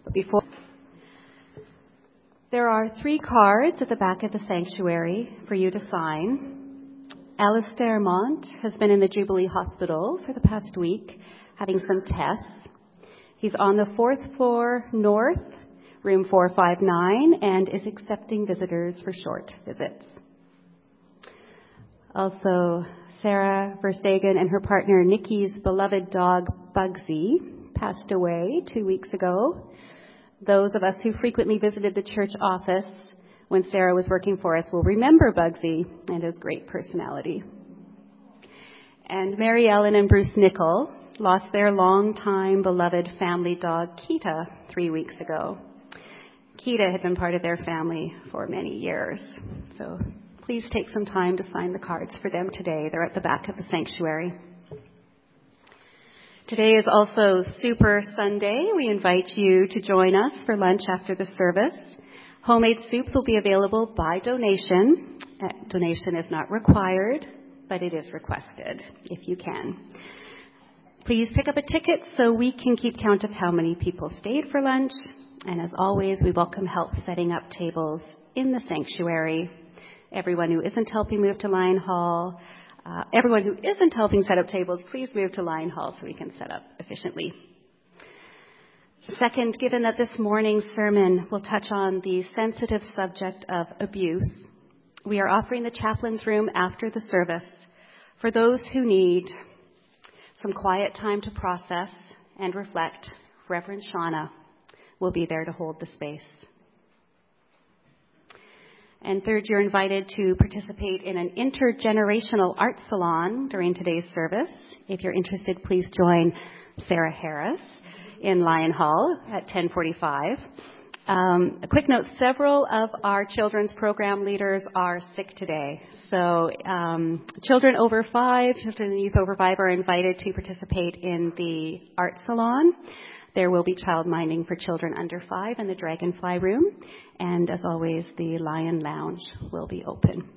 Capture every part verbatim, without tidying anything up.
But before, there are three cards at the back of the sanctuary for you to sign. Alistair Mont has been in the Jubilee Hospital for the past week, having some tests. He's on the fourth floor north, room four five nine, and is accepting visitors for short visits. Also, Sarah Verstegen and her partner Nikki's beloved dog Bugsy passed away two weeks ago. Those of us who frequently visited the church office when Sarah was working for us will remember Bugsy and his great personality. And Mary Ellen and Bruce Nickel lost their longtime beloved family dog Kita three weeks ago. Kita had been part of their family for many years. So please take some time to sign the cards for them today. They're at the back of the sanctuary. Today is also Super Sunday. We invite you to join us for lunch after the service. Homemade soups will be available by donation. Uh, donation is not required, but it is requested if you can. Please pick up a ticket so we can keep count of how many people stayed for lunch. And as always, we welcome help setting up tables in the sanctuary. Everyone who isn't helping move to Lion Hall, uh, everyone who isn't helping set up tables, please move to Lion Hall so we can set up efficiently. Second, given that this morning's sermon will touch on the sensitive subject of abuse, we are offering the chaplain's room after the service for those who need some quiet time to process and reflect. Reverend Shauna will be there to hold the space. And third, you're invited to participate in an intergenerational art salon during today's service. If you're interested, please join Sarah Harris in Lion Hall at ten forty-five. Um, a quick note, several of our children's program leaders are sick today. So um, children over five, children and youth over five are invited to participate in the art salon. There will be child minding for children under five in the Dragonfly Room. And as always, the Lion Lounge will be open.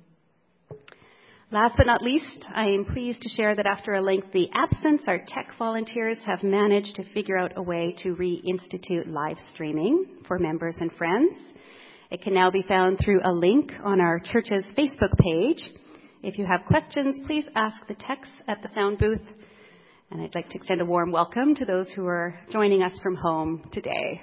Last but not least, I am pleased to share that after a lengthy absence, our tech volunteers have managed to figure out a way to reinstitute live streaming for members and friends. It can now be found through a link on our church's Facebook page. If you have questions, please ask the techs at the sound booth. And I'd like to extend a warm welcome to those who are joining us from home today.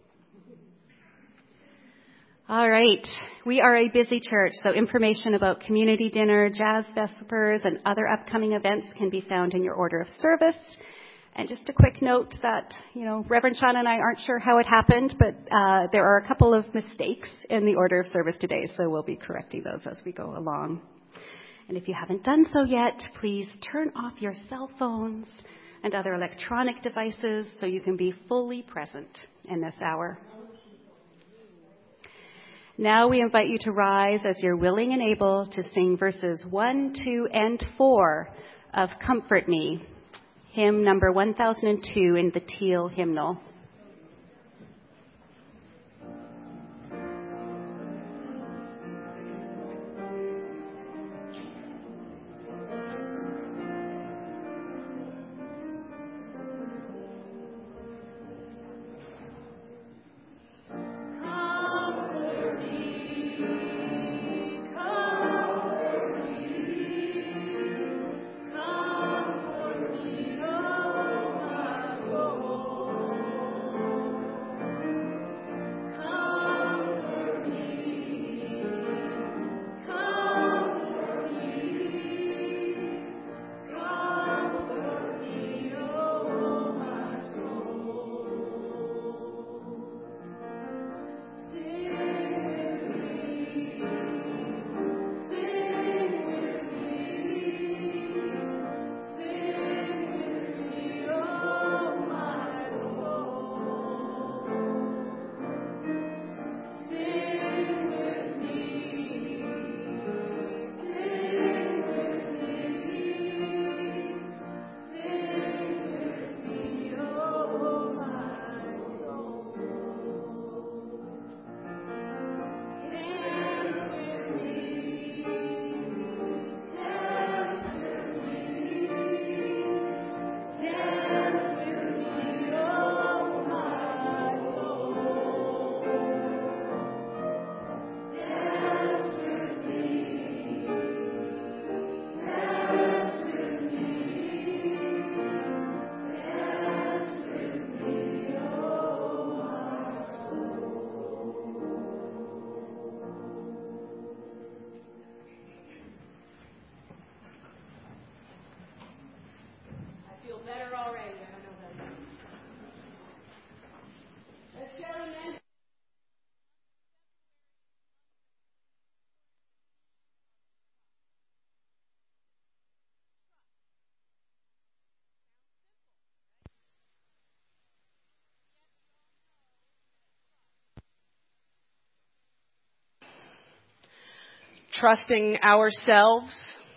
All right. We are a busy church, so information about community dinner, jazz vespers, and other upcoming events can be found in your order of service. And just a quick note that, you know, Reverend Shauna and I aren't sure how it happened, but uh, there are a couple of mistakes in the order of service today, so we'll be correcting those as we go along. And if you haven't done so yet, please turn off your cell phones and other electronic devices so you can be fully present in this hour. Now we invite you to rise as you're willing and able to sing verses one, two, and four of Comfort Me, hymn number one thousand two in the Teal hymnal. Come trusting ourselves,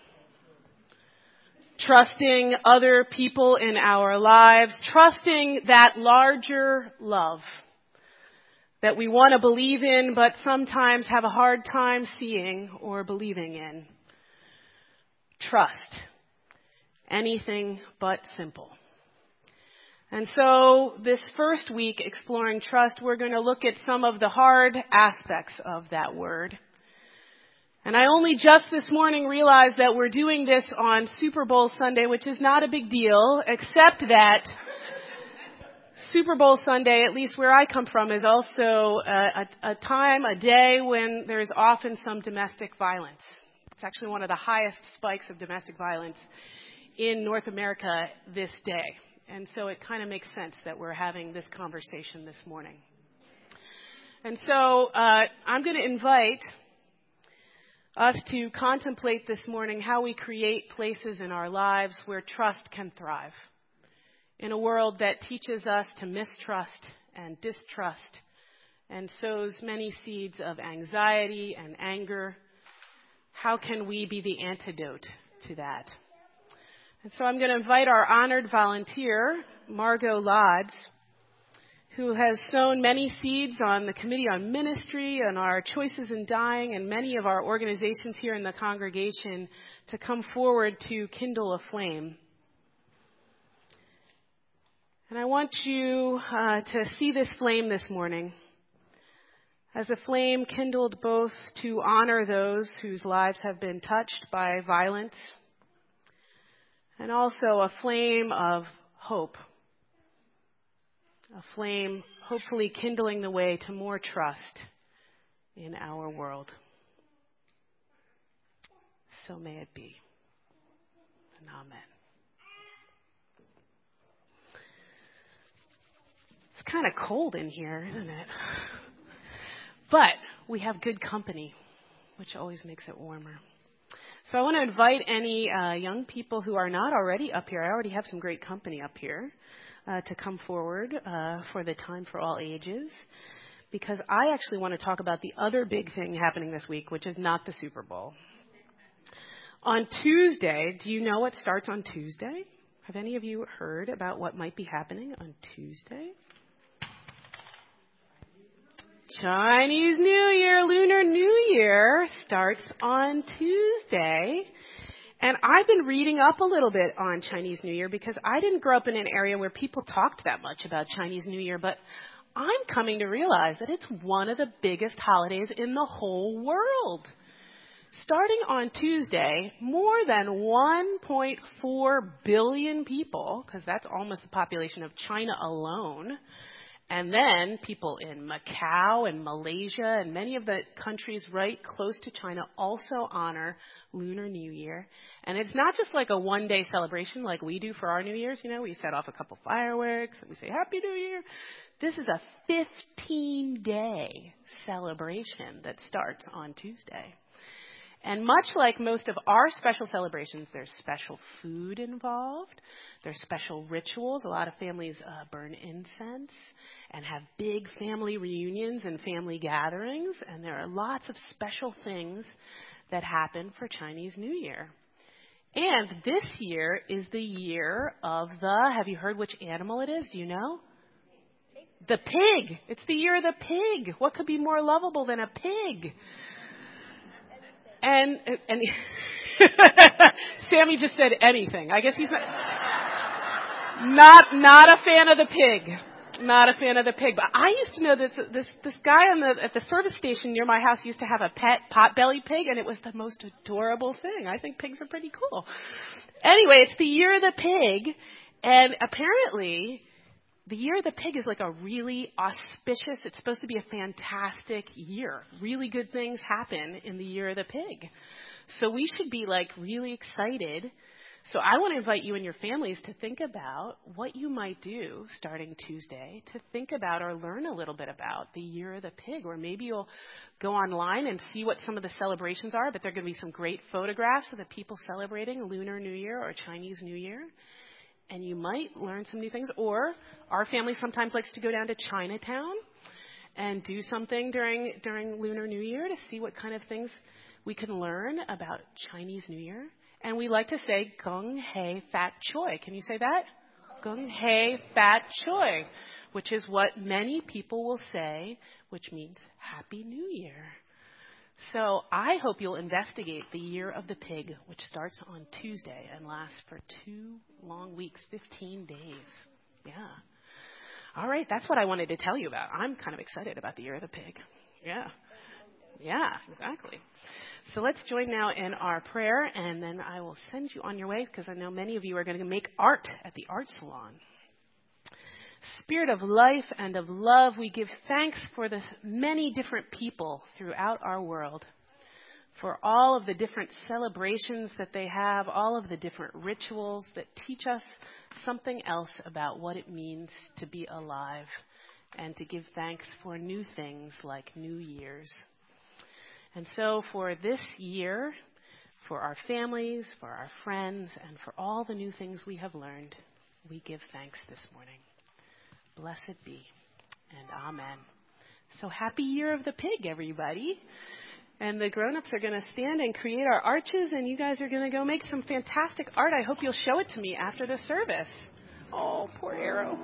trusting other people in our lives, trusting that larger love that we want to believe in but sometimes have a hard time seeing or believing in. Trust. Anything but simple. And so this first week, exploring trust, we're going to look at some of the hard aspects of that word. And I only just this morning realized that we're doing this on Super Bowl Sunday, which is not a big deal, except that Super Bowl Sunday, at least where I come from, is also a, a, a time, a day when there's often some domestic violence. It's actually one of the highest spikes of domestic violence in North America this day. And so it kind of makes sense that we're having this conversation this morning. And so uh, I'm going to invite us to contemplate this morning how we create places in our lives where trust can thrive. In a world that teaches us to mistrust and distrust and sows many seeds of anxiety and anger, how can we be the antidote to that? And so I'm going to invite our honored volunteer, Margot Lodds, who has sown many seeds on the Committee on Ministry and our Choices in Dying and many of our organizations here in the congregation, to come forward to kindle a flame. And I want you uh, to see this flame this morning as a flame kindled both to honor those whose lives have been touched by violence, and also a flame of hope. A flame hopefully kindling the way to more trust in our world. So may it be. And amen. It's kind of cold in here, isn't it? But we have good company, which always makes it warmer. So I want to invite any uh, young people who are not already up here. I already have some great company up here uh, to come forward uh, for the Time for All Ages, because I actually want to talk about the other big thing happening this week, which is not the Super Bowl. On Tuesday, do you know what starts on Tuesday? Have any of you heard about what might be happening on Tuesday? Chinese New Year, Lunar New Year starts on Tuesday. And I've been reading up a little bit on Chinese New Year because I didn't grow up in an area where people talked that much about Chinese New Year, but I'm coming to realize that it's one of the biggest holidays in the whole world. Starting on Tuesday, more than one point four billion people, because that's almost the population of China alone, and then people in Macau and Malaysia and many of the countries right close to China also honor Lunar New Year. And it's not just like a one-day celebration like we do for our New Year's. You know, we set off a couple fireworks and we say, Happy New Year. This is a fifteen-day celebration that starts on Tuesday. And much like most of our special celebrations, there's special food involved. There's special rituals. A lot of families uh, burn incense and have big family reunions and family gatherings. And there are lots of special things that happen for Chinese New Year. And this year is the year of the, have you heard which animal it is? Do you know? The pig. It's the year of the pig. What could be more lovable than a pig? And, and Sammy just said anything. I guess he's not, not, not a fan of the pig. Not a fan of the pig. But I used to know that this, this guy on the, at the service station near my house used to have a pet pot-bellied pig, and it was the most adorable thing. I think pigs are pretty cool. Anyway, it's the year of the pig, and apparently the year of the pig is like a really auspicious, it's supposed to be a fantastic year. Really good things happen in the year of the pig. So we should be like really excited. So I want to invite you and your families to think about what you might do starting Tuesday to think about or learn a little bit about the year of the pig. Or maybe you'll go online and see what some of the celebrations are, but there are going to be some great photographs of the people celebrating Lunar New Year or Chinese New Year. And you might learn some new things. Or our family sometimes likes to go down to Chinatown and do something during during Lunar New Year to see what kind of things we can learn about Chinese New Year. And we like to say, Gong Hei Fat Choi. Can you say that? Gong Hei Fat Choi, which is what many people will say, which means Happy New Year. So I hope you'll investigate the Year of the Pig, which starts on Tuesday and lasts for two long weeks, fifteen days. Yeah. All right, that's what I wanted to tell you about. I'm kind of excited about the Year of the Pig. Yeah. Yeah, exactly. So let's join now in our prayer, and then I will send you on your way, because I know many of you are going to make art at the art salon. Spirit of life and of love, we give thanks for the many different people throughout our world, for all of the different celebrations that they have, all of the different rituals that teach us something else about what it means to be alive, and to give thanks for new things like New Year's. And so for this year, for our families, for our friends, and for all the new things we have learned, we give thanks this morning. Blessed be, and amen. So happy Year of the Pig, everybody. And the grown-ups are going to stand and create our arches, and you guys are going to go make some fantastic art. I hope you'll show it to me after the service. Oh, poor Arrow.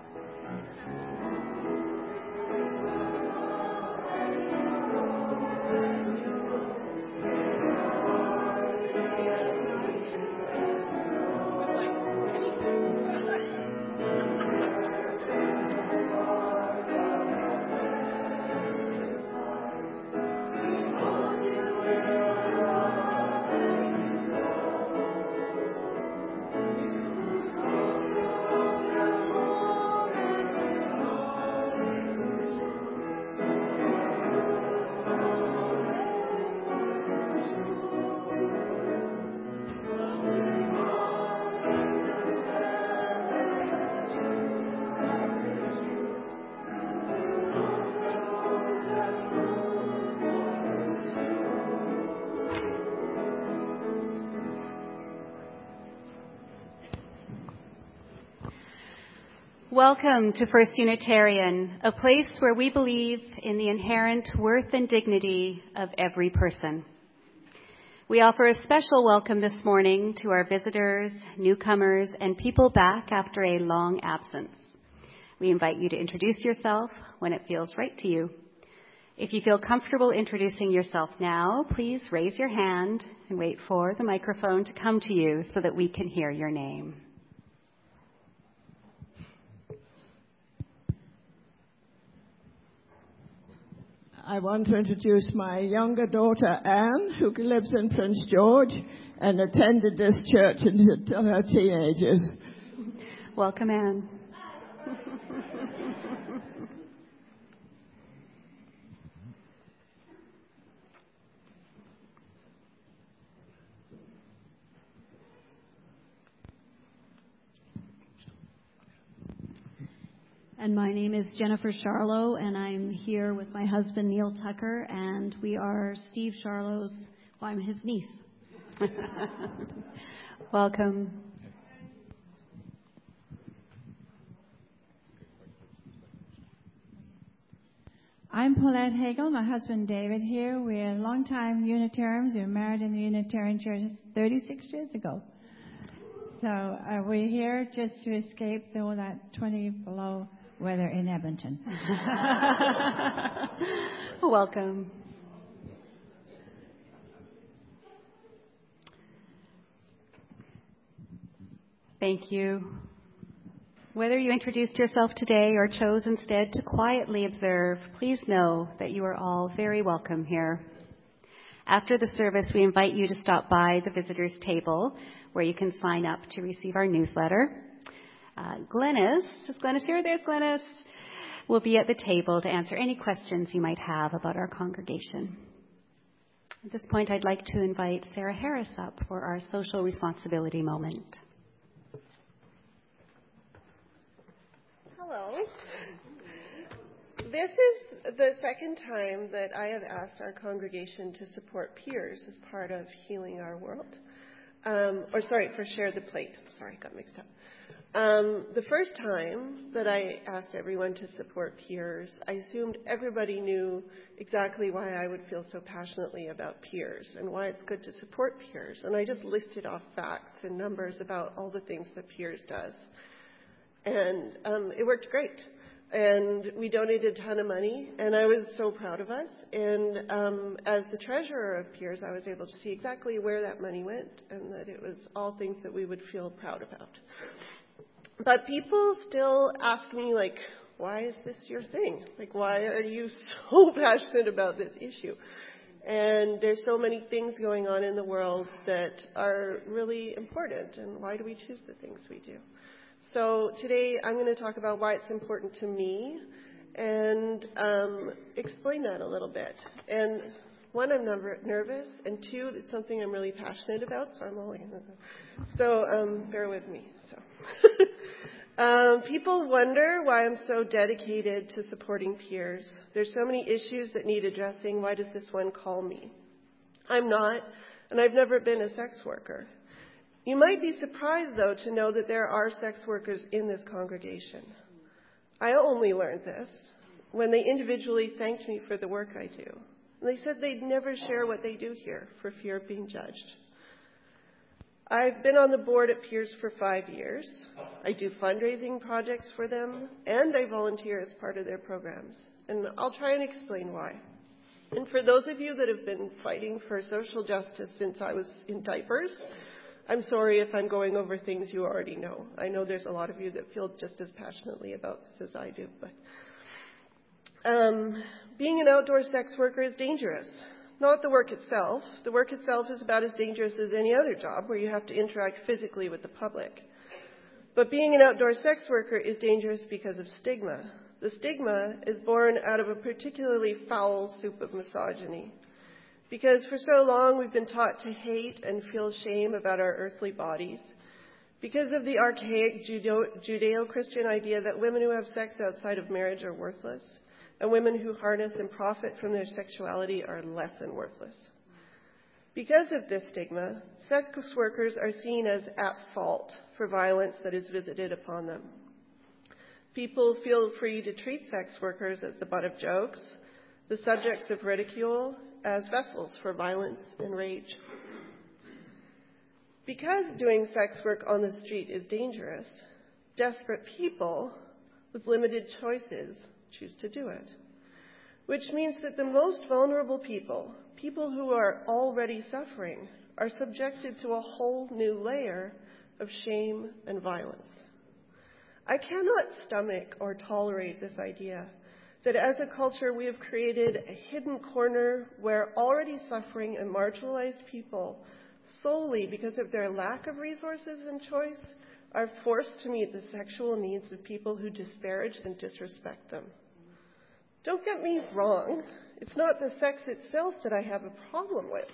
Welcome to First Unitarian, a place where we believe in the inherent worth and dignity of every person. We offer a special welcome this morning to our visitors, newcomers, and people back after a long absence. We invite you to introduce yourself when it feels right to you. If you feel comfortable introducing yourself now, please raise your hand and wait for the microphone to come to you so that we can hear your name. I want to introduce my younger daughter, Anne, who lives in Prince George and attended this church until her teenagers. Welcome, Anne. And my name is Jennifer Charlo, and I'm here with my husband, Neil Tucker, and we are Steve Charlo's, well, I'm his niece. Welcome. I'm Paulette Hagel, my husband David here. We're longtime Unitarians. We were married in the Unitarian Church thirty-six years ago. So uh, we're here just to escape all that twenty below weather in Edmonton. Welcome. Thank you. Whether you introduced yourself today or chose instead to quietly observe, please know that you are all very welcome here. After the service, we invite you to stop by the visitors table where you can sign up to receive our newsletter. Uh, Glennis, is Glennis here? There's Glennis. Will be at the table to answer any questions you might have about our congregation. At this point, I'd like to invite Sarah Harris up for our social responsibility moment. Hello. This is the second time that I have asked our congregation to support peers as part of Healing Our World. Um, or sorry, for Share the Plate. Sorry, got mixed up. Um, the first time that I asked everyone to support peers, I assumed everybody knew exactly why I would feel so passionately about peers and why it's good to support peers. And I just listed off facts and numbers about all the things that peers does. And um, it worked great. And we donated a ton of money, and I was so proud of us. And um, as the treasurer of peers, I was able to see exactly where that money went and that it was all things that we would feel proud about. But people still ask me, like, why is this your thing? Like, why are you so passionate about this issue? And there's so many things going on in the world that are really important, and why do we choose the things we do? So today I'm going to talk about why it's important to me and um, explain that a little bit. And one, I'm never nervous, and two, it's something I'm really passionate about, so I'm only so um, bear with me. So. um, people wonder why I'm so dedicated to supporting peers. There's so many issues that need addressing. Why does this one call me? I'm not, and I've never been a sex worker. You might be surprised, though, to know that there are sex workers in this congregation. I only learned this when they individually thanked me for the work I do. And they said they'd never share what they do here for fear of being judged. I've been on the board at Peers for five years. I do fundraising projects for them, and I volunteer as part of their programs. And I'll try and explain why. And for those of you that have been fighting for social justice since I was in diapers, I'm sorry if I'm going over things you already know. I know there's a lot of you that feel just as passionately about this as I do. But um, being an outdoor sex worker is dangerous. Not the work itself. The work itself is about as dangerous as any other job where you have to interact physically with the public. But being an outdoor sex worker is dangerous because of stigma. The stigma is born out of a particularly foul soup of misogyny. Because for so long we've been taught to hate and feel shame about our earthly bodies. Because of the archaic Judeo-Christian idea that women who have sex outside of marriage are worthless, and women who harness and profit from their sexuality are less than worthless. Because of this stigma, sex workers are seen as at fault for violence that is visited upon them. People feel free to treat sex workers as the butt of jokes, the subjects of ridicule, as vessels for violence and rage. Because doing sex work on the street is dangerous, desperate people with limited choices choose to do it. Which means that the most vulnerable people, people who are already suffering, are subjected to a whole new layer of shame and violence. I cannot stomach or tolerate this idea that as a culture we have created a hidden corner where already suffering and marginalized people, solely because of their lack of resources and choice, are forced to meet the sexual needs of people who disparage and disrespect them. Don't get me wrong, it's not the sex itself that I have a problem with.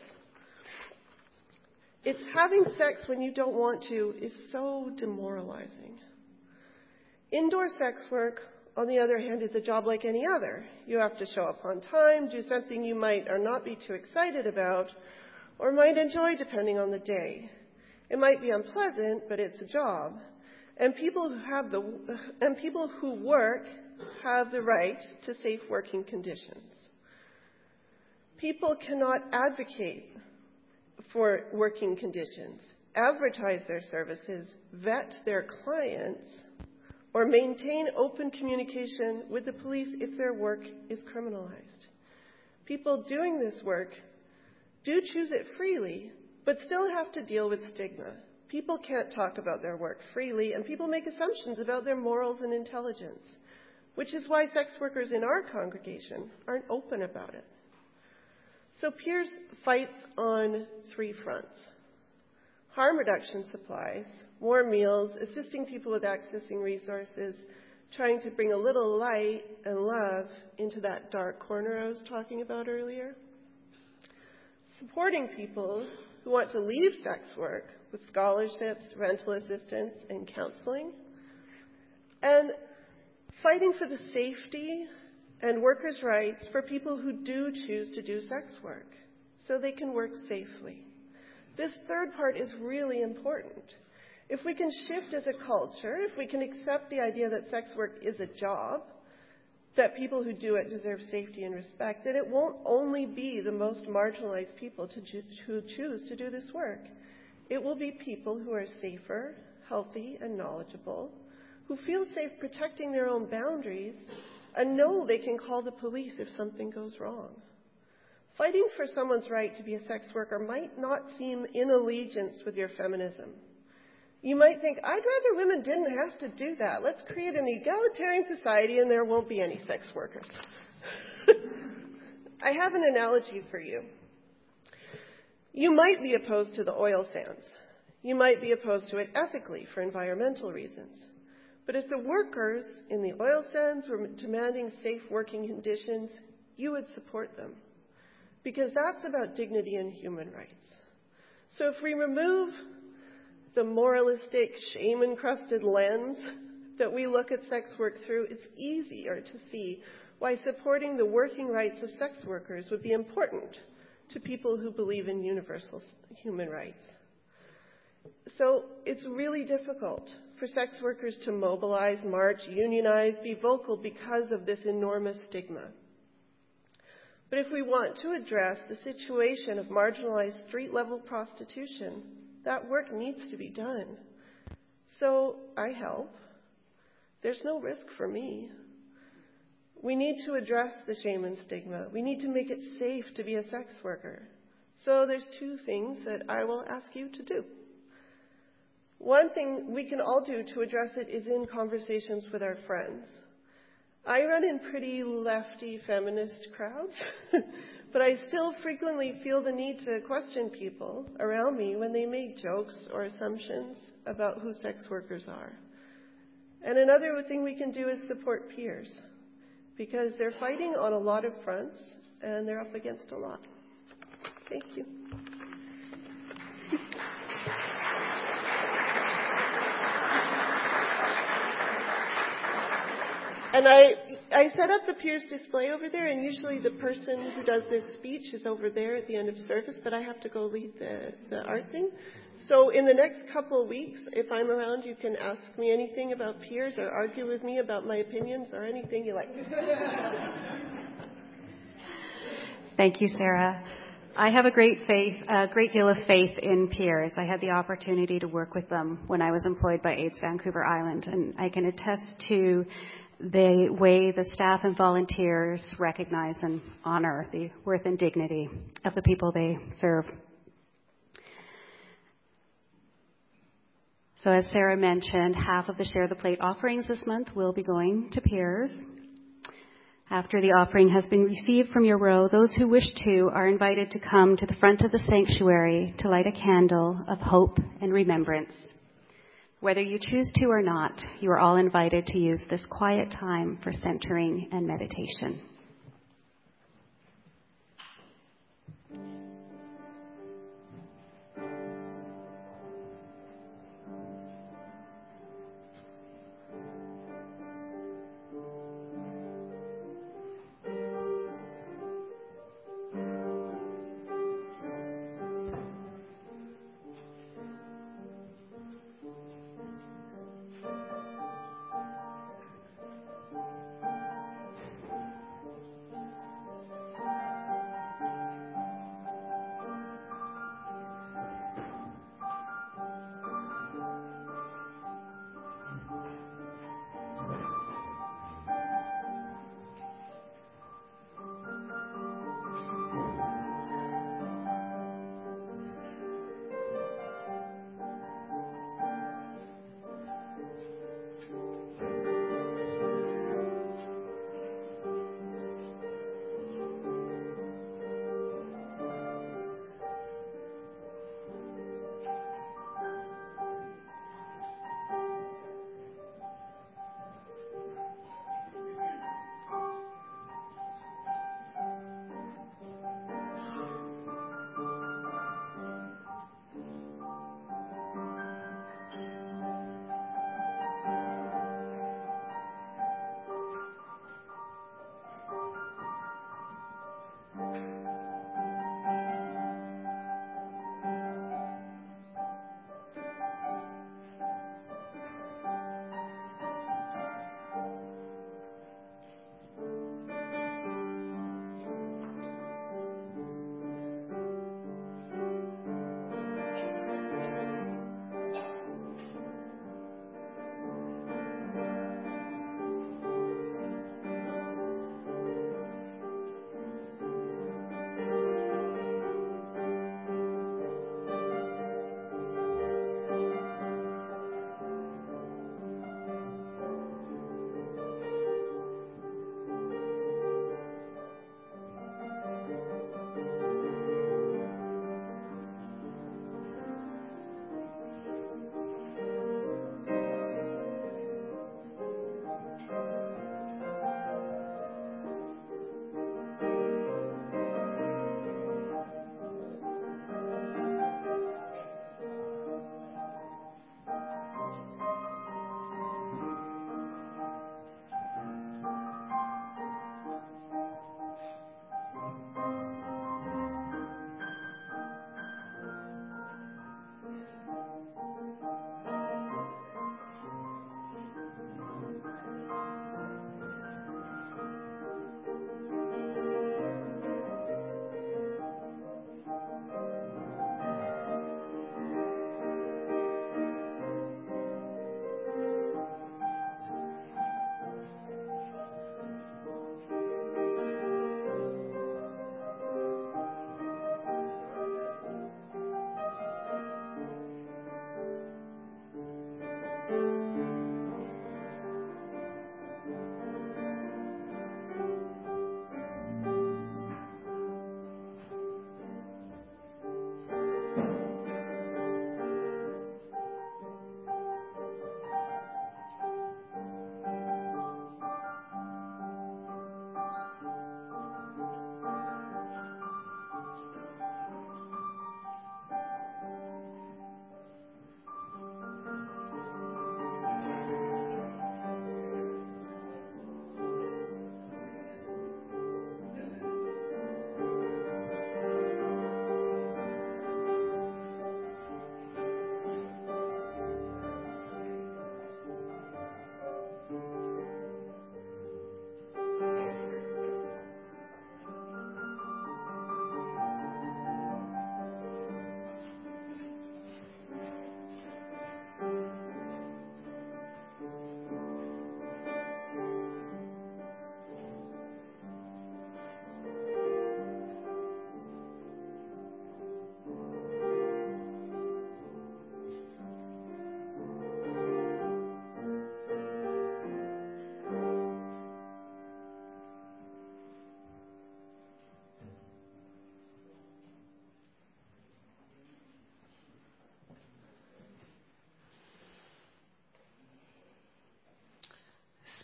It's having sex when you don't want to is so demoralizing. Indoor sex work, on the other hand, is a job like any other. You have to show up on time, do something you might or not be too excited about, or might enjoy depending on the day. It might be unpleasant, but it's a job. And people who have the and people who work have the right to safe working conditions. People cannot advocate for working conditions, advertise their services, vet their clients, or maintain open communication with the police if their work is criminalized. People doing this work do choose it freely, but still have to deal with stigma. People can't talk about their work freely, and people make assumptions about their morals and intelligence, which is why sex workers in our congregation aren't open about it. So Peers fights on three fronts: harm reduction supplies, more meals, assisting people with accessing resources, trying to bring a little light and love into that dark corner I was talking about earlier, supporting people who want to leave sex work with scholarships, rental assistance, and counseling, and fighting for the safety and workers' rights for people who do choose to do sex work so they can work safely. This third part is really important. If we can shift as a culture, if we can accept the idea that sex work is a job, that people who do it deserve safety and respect, then it won't only be the most marginalized people to cho- who choose to do this work. It will be people who are safer, healthy, and knowledgeable, who feel safe protecting their own boundaries and know they can call the police if something goes wrong. Fighting for someone's right to be a sex worker might not seem in allegiance with your feminism. You might think, I'd rather women didn't have to do that. Let's create an egalitarian society and there won't be any sex workers. I have an analogy for you. You might be opposed to the oil sands. You might be opposed to it ethically for environmental reasons. But if the workers in the oil sands were demanding safe working conditions, you would support them. Because that's about dignity and human rights. So if we remove the moralistic, shame-encrusted lens that we look at sex work through, it's easier to see why supporting the working rights of sex workers would be important to people who believe in universal human rights. So it's really difficult for sex workers to mobilize, march, unionize, be vocal because of this enormous stigma. But if we want to address the situation of marginalized street-level prostitution, that work needs to be done. So I help. There's no risk for me. We need to address the shame and stigma. We need to make it safe to be a sex worker. So there's two things that I will ask you to do. One thing we can all do to address it is in conversations with our friends. I run in pretty lefty feminist crowds, but I still frequently feel the need to question people around me when they make jokes or assumptions about who sex workers are. And another thing we can do is support peers, because they're fighting on a lot of fronts and they're up against a lot. Thank you. And I, I set up the Peers display over there, and usually the person who does this speech is over there at the end of service, but I have to go lead the, the art thing. So in the next couple of weeks, if I'm around, you can ask me anything about Peers or argue with me about my opinions or anything you like. Thank you, Sarah. I have a great faith, a great deal of faith in Peers. I had the opportunity to work with them when I was employed by AIDS Vancouver Island, and I can attest to the way the staff and volunteers recognize and honor the worth and dignity of the people they serve. So as Sarah mentioned, half of the Share the Plate offerings this month will be going to Peers. After the offering has been received from your row, those who wish to are invited to come to the front of the sanctuary to light a candle of hope and remembrance. Whether you choose to or not, you are all invited to use this quiet time for centering and meditation.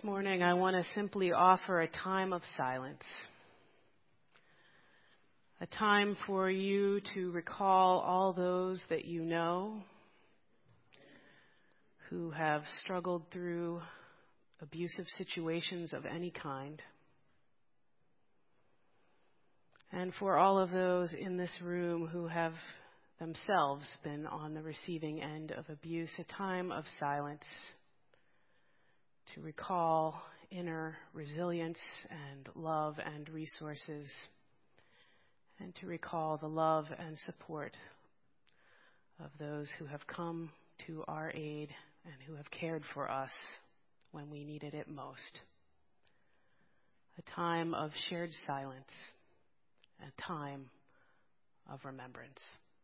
morning, I want to simply offer a time of silence. A time for you to recall all those that you know who have struggled through abusive situations of any kind. And for all of those in this room who have themselves been on the receiving end of abuse, a time of silence to recall inner resilience and love and resources, and to recall the love and support of those who have come to our aid and who have cared for us when we needed it most. A time of shared silence, a time of remembrance.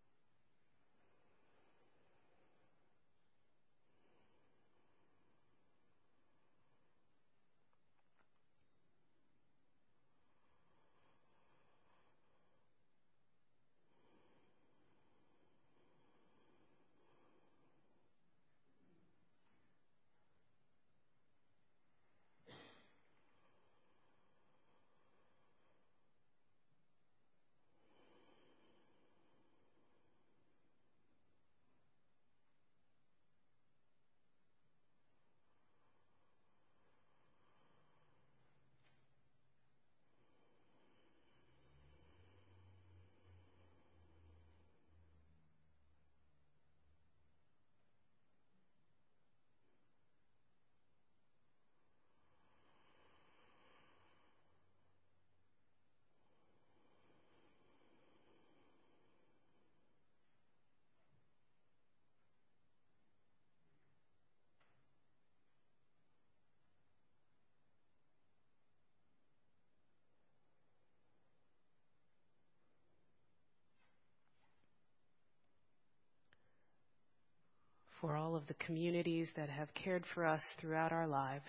For all of the communities that have cared for us throughout our lives,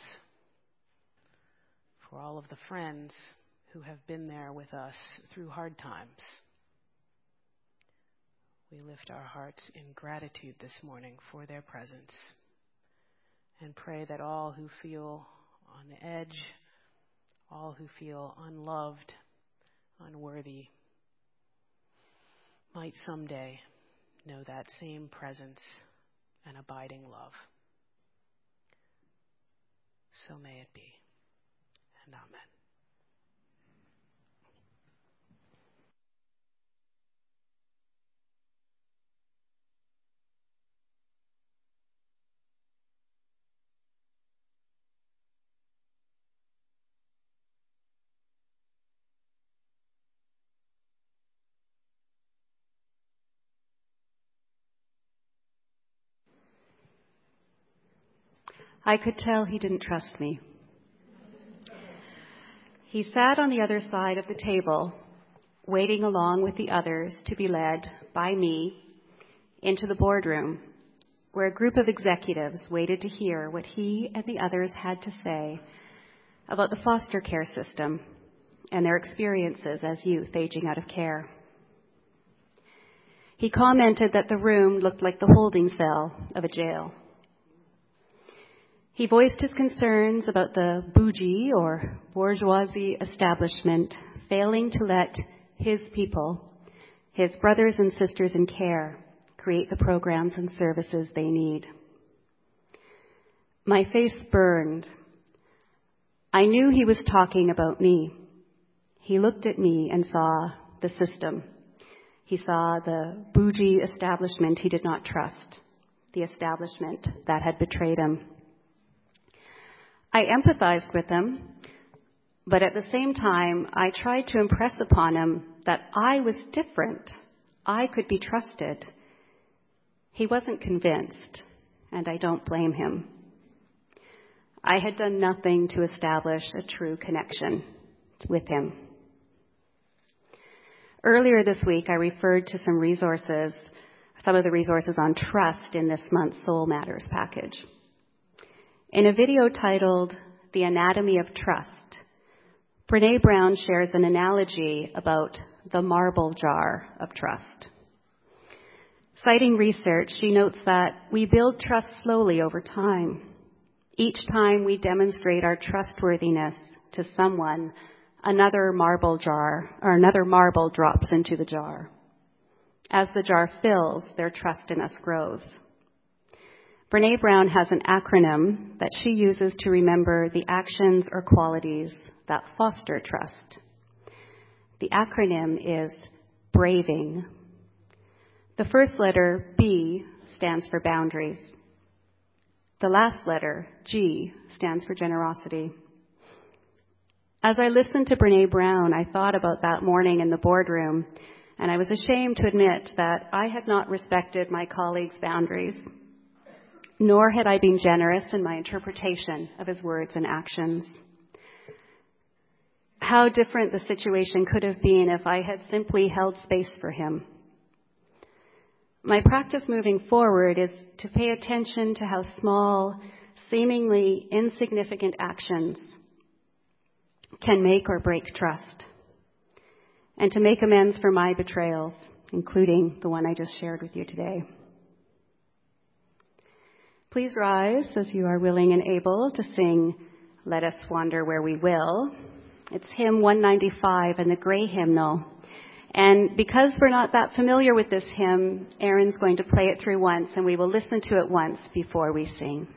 for all of the friends who have been there with us through hard times, we lift our hearts in gratitude this morning for their presence and pray that all who feel on the edge, all who feel unloved, unworthy, might someday know that same presence and abiding love. So may it be, and amen. I could tell he didn't trust me. He sat on the other side of the table, waiting along with the others to be led by me into the boardroom, where a group of executives waited to hear what he and the others had to say about the foster care system and their experiences as youth aging out of care. He commented that the room looked like the holding cell of a jail. He voiced his concerns about the bougie or bourgeoisie establishment failing to let his people, his brothers and sisters in care, create the programs and services they need. My face burned. I knew he was talking about me. He looked at me and saw the system. He saw the bougie establishment he did not trust, the establishment that had betrayed him. I empathized with him, but at the same time, I tried to impress upon him that I was different. I could be trusted. He wasn't convinced, and I don't blame him. I had done nothing to establish a true connection with him. Earlier this week, I referred to some resources, some of the resources on trust in this month's Soul Matters package. In a video titled The Anatomy of Trust, Brene Brown shares an analogy about the marble jar of trust. Citing research, she notes that we build trust slowly over time. Each time we demonstrate our trustworthiness to someone, another marble jar or another marble drops into the jar. As the jar fills, their trust in us grows. Brené Brown has an acronym that she uses to remember the actions or qualities that foster trust. The acronym is BRAVING. The first letter, B, stands for boundaries. The last letter, G, stands for generosity. As I listened to Brené Brown, I thought about that morning in the boardroom, and I was ashamed to admit that I had not respected my colleagues' boundaries, nor had I been generous in my interpretation of his words and actions. How different the situation could have been if I had simply held space for him. My practice moving forward is to pay attention to how small, seemingly insignificant actions can make or break trust, and to make amends for my betrayals, including the one I just shared with you today. Please rise as you are willing and able to sing Let Us Wander Where We Will. It's hymn one ninety-five in the gray hymnal. And because we're not that familiar with this hymn, Aaron's going to play it through once, and we will listen to it once before we sing.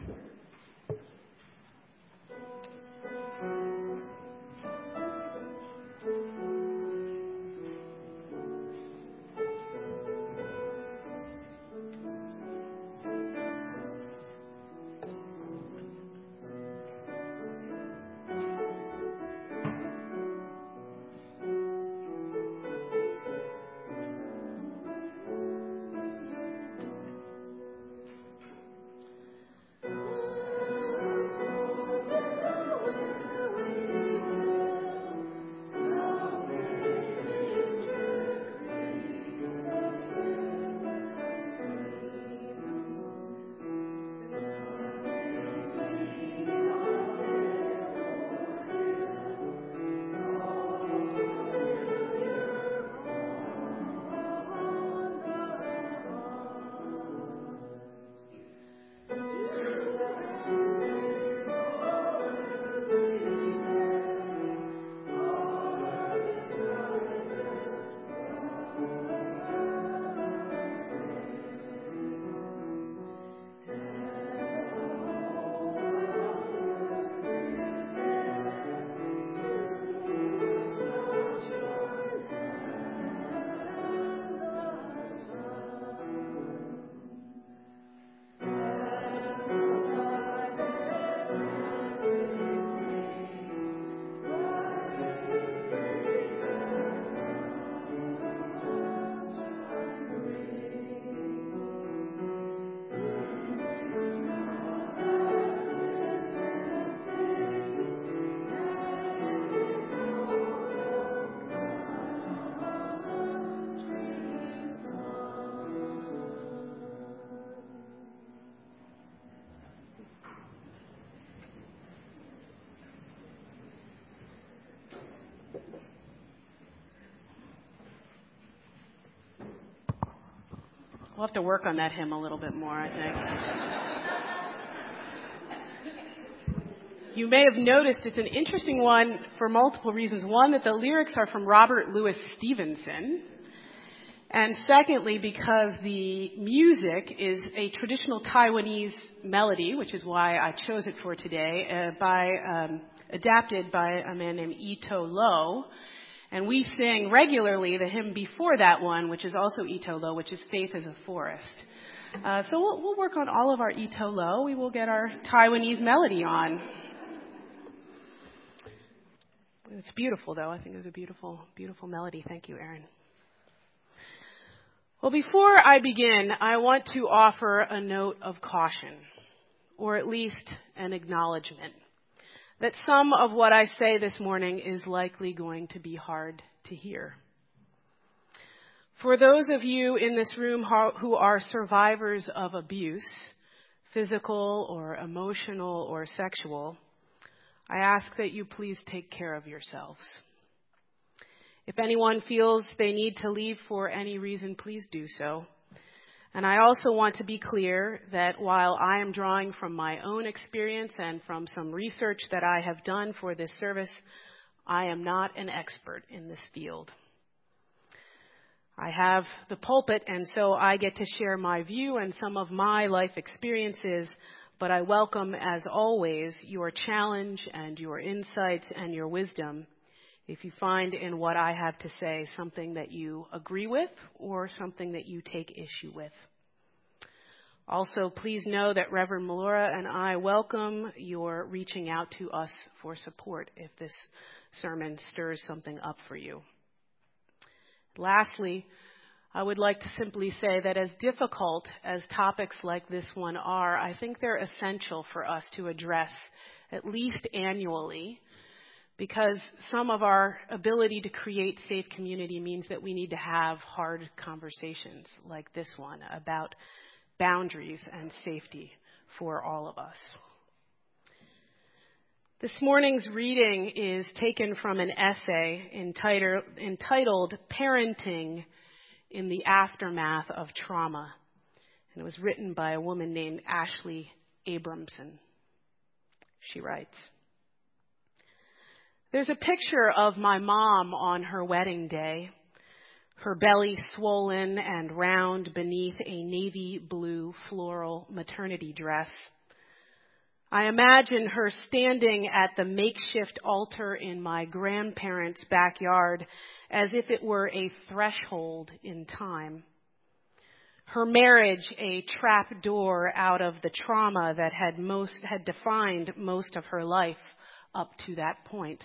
We'll have to work on that hymn a little bit more, I think. You may have noticed it's an interesting one for multiple reasons. One, that the lyrics are from Robert Louis Stevenson. And secondly, because the music is a traditional Taiwanese melody, which is why I chose it for today, uh, by um, adapted by a man named Ito Lo. And we sing regularly the hymn before that one, which is also Ito Lo, which is Faith as a Forest. Uh, so we'll, we'll work on all of our Ito Lo. We will get our Taiwanese melody on. It's beautiful, though. I think it was a beautiful, beautiful melody. Thank you, Aaron. Well, before I begin, I want to offer a note of caution, or at least an acknowledgement, that some of what I say this morning is likely going to be hard to hear. For those of you in this room who are survivors of abuse, physical or emotional or sexual, I ask that you please take care of yourselves. If anyone feels they need to leave for any reason, please do so. And I also want to be clear that while I am drawing from my own experience and from some research that I have done for this service, I am not an expert in this field. I have the pulpit, and so I get to share my view and some of my life experiences, but I welcome, as always, your challenge and your insights and your wisdom if you find in what I have to say something that you agree with or something that you take issue with. Also, please know that Reverend Melora and I welcome your reaching out to us for support if this sermon stirs something up for you. Lastly, I would like to simply say that as difficult as topics like this one are, I think they're essential for us to address at least annually, because some of our ability to create safe community means that we need to have hard conversations like this one about boundaries and safety for all of us. This morning's reading is taken from an essay entitled, entitled Parenting in the Aftermath of Trauma, and it was written by a woman named Ashley Abramson. She writes, "There's a picture of my mom on her wedding day, her belly swollen and round beneath a navy blue floral maternity dress. I imagine her standing at the makeshift altar in my grandparents' backyard as if it were a threshold in time. Her marriage a trap door out of the trauma that had most had defined most of her life up to that point.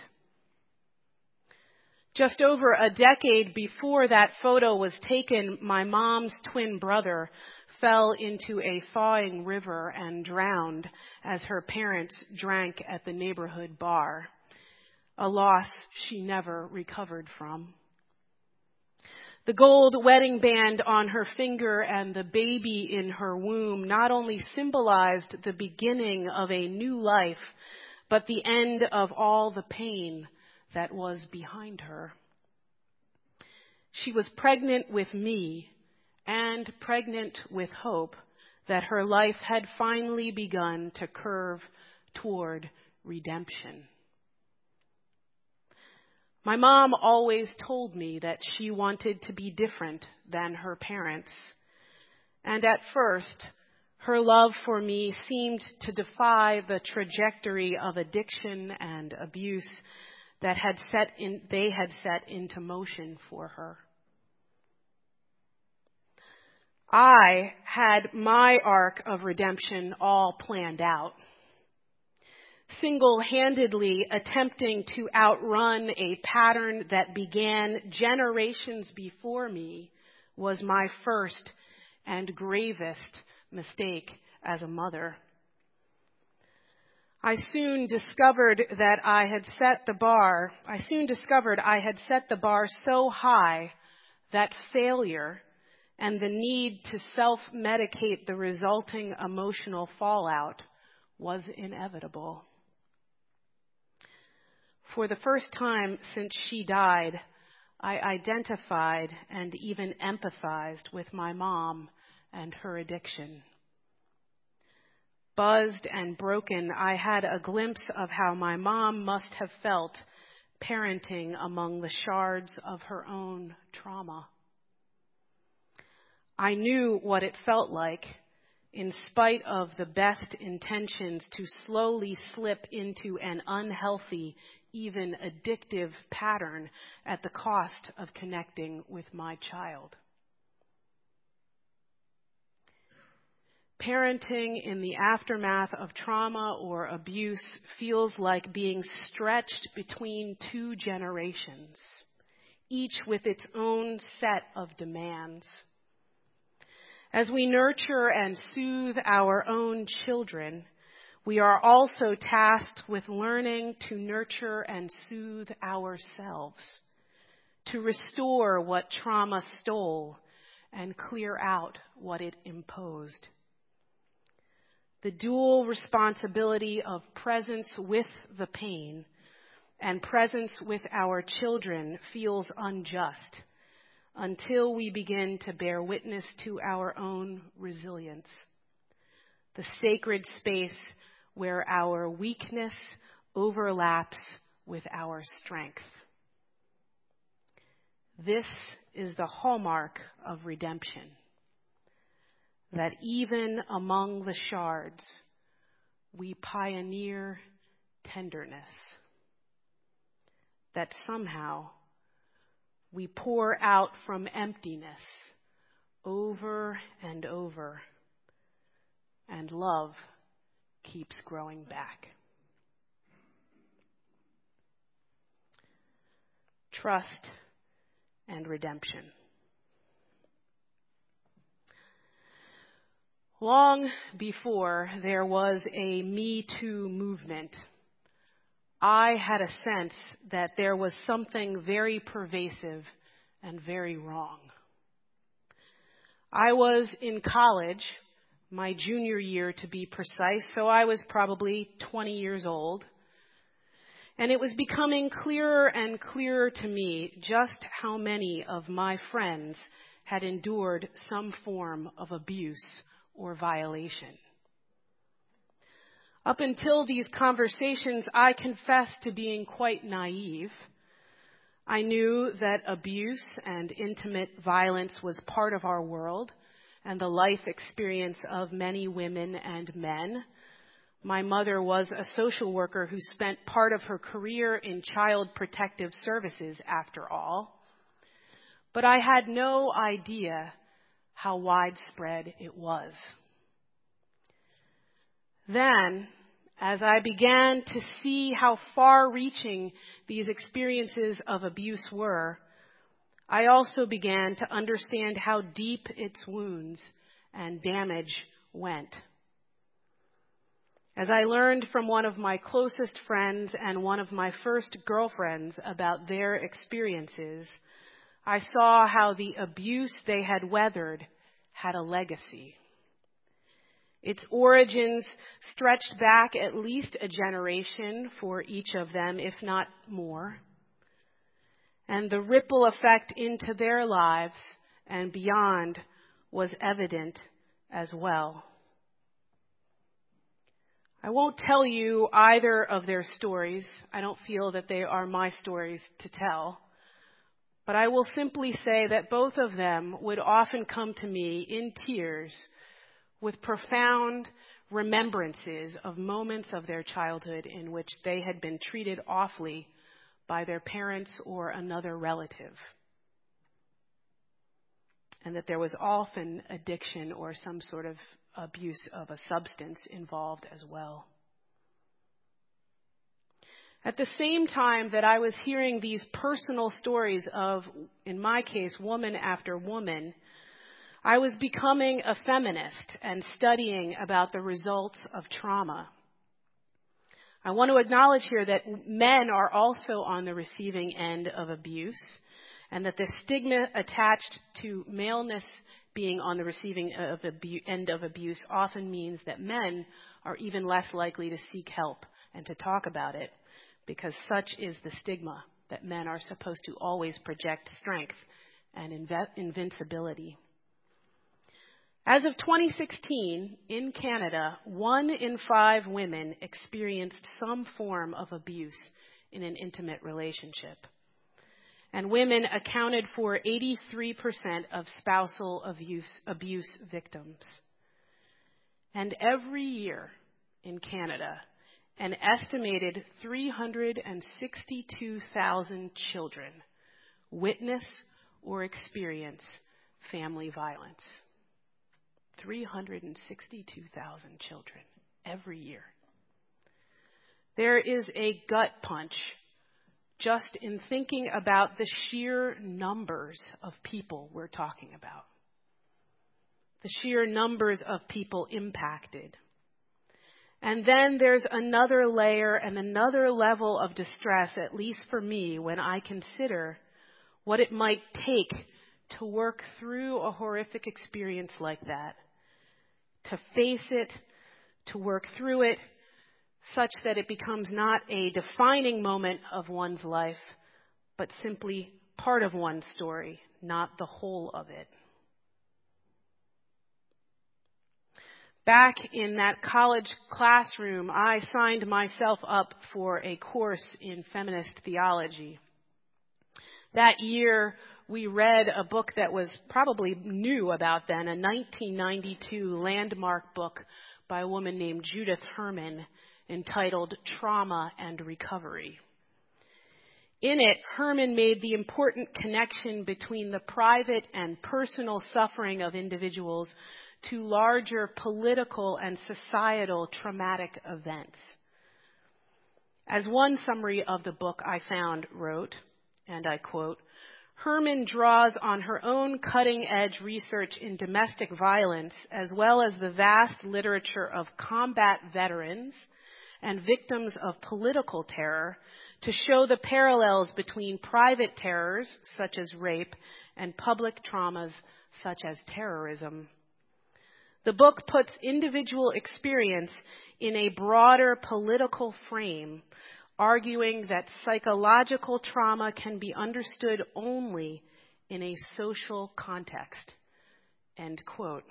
Just over a decade before that photo was taken, my mom's twin brother fell into a thawing river and drowned as her parents drank at the neighborhood bar, a loss she never recovered from. The gold wedding band on her finger and the baby in her womb not only symbolized the beginning of a new life, but the end of all the pain that was behind her. She was pregnant with me and pregnant with hope that her life had finally begun to curve toward redemption. My mom always told me that she wanted to be different than her parents, and at first, her love for me seemed to defy the trajectory of addiction and abuse that had set in, they had set into motion for her. I had my arc of redemption all planned out. Single-handedly attempting to outrun a pattern that began generations before me was my first and gravest mistake as a mother. I soon discovered that I had set the bar, I soon discovered I had set the bar so high that failure and the need to self-medicate the resulting emotional fallout was inevitable. For the first time since she died, I identified and even empathized with my mom and her addiction. Buzzed and broken, I had a glimpse of how my mom must have felt parenting among the shards of her own trauma. I knew what it felt like, in spite of the best intentions, to slowly slip into an unhealthy, even addictive pattern at the cost of connecting with my child. Parenting in the aftermath of trauma or abuse feels like being stretched between two generations, each with its own set of demands. As we nurture and soothe our own children, we are also tasked with learning to nurture and soothe ourselves, to restore what trauma stole and clear out what it imposed. The dual responsibility of presence with the pain and presence with our children feels unjust, until we begin to bear witness to our own resilience, the sacred space where our weakness overlaps with our strength. This is the hallmark of redemption, that even among the shards, we pioneer tenderness, that somehow we pour out from emptiness over and over, and love keeps growing back. Trust and redemption. Long before there was a Me Too movement, I had a sense that there was something very pervasive and very wrong. I was in college, my junior year to be precise, so I was probably twenty years old. And it was becoming clearer and clearer to me just how many of my friends had endured some form of abuse or violation. Up until these conversations, I confessed to being quite naive. I knew that abuse and intimate violence was part of our world and the life experience of many women and men. My mother was a social worker who spent part of her career in child protective services, after all. But I had no idea how widespread it was. Then, as I began to see how far-reaching these experiences of abuse were, I also began to understand how deep its wounds and damage went. As I learned from one of my closest friends and one of my first girlfriends about their experiences, I saw how the abuse they had weathered had a legacy. Its origins stretched back at least a generation for each of them, if not more. And the ripple effect into their lives and beyond was evident as well. I won't tell you either of their stories. I don't feel that they are my stories to tell. But I will simply say that both of them would often come to me in tears with profound remembrances of moments of their childhood in which they had been treated awfully by their parents or another relative. And that there was often addiction or some sort of abuse of a substance involved as well. At the same time that I was hearing these personal stories of, in my case, woman after woman, I was becoming a feminist and studying about the results of trauma. I want to acknowledge here that men are also on the receiving end of abuse, and that the stigma attached to maleness being on the receiving of abu- end of abuse often means that men are even less likely to seek help and to talk about it, because such is the stigma, that men are supposed to always project strength and inve- invincibility. As of twenty sixteen, in Canada, one in five women experienced some form of abuse in an intimate relationship. And women accounted for eighty-three percent of spousal abuse, abuse victims. And every year in Canada, an estimated three hundred sixty-two thousand children witness or experience family violence. three hundred sixty-two thousand children every year. There is a gut punch just in thinking about the sheer numbers of people we're talking about. The sheer numbers of people impacted. And then there's another layer and another level of distress, at least for me, when I consider what it might take to work through a horrific experience like that, to face it, to work through it, such that it becomes not a defining moment of one's life, but simply part of one's story, not the whole of it. Back in that college classroom, I signed myself up for a course in feminist theology. That year, we read a book that was probably new about then, a nineteen ninety-two landmark book by a woman named Judith Herman entitled Trauma and Recovery. In it, Herman made the important connection between the private and personal suffering of individuals to larger political and societal traumatic events. As one summary of the book I found wrote, and I quote, Herman draws on her own cutting-edge research in domestic violence, as well as the vast literature of combat veterans and victims of political terror, to show the parallels between private terrors, such as rape, and public traumas, such as terrorism. The book puts individual experience in a broader political frame, arguing that psychological trauma can be understood only in a social context. End quote.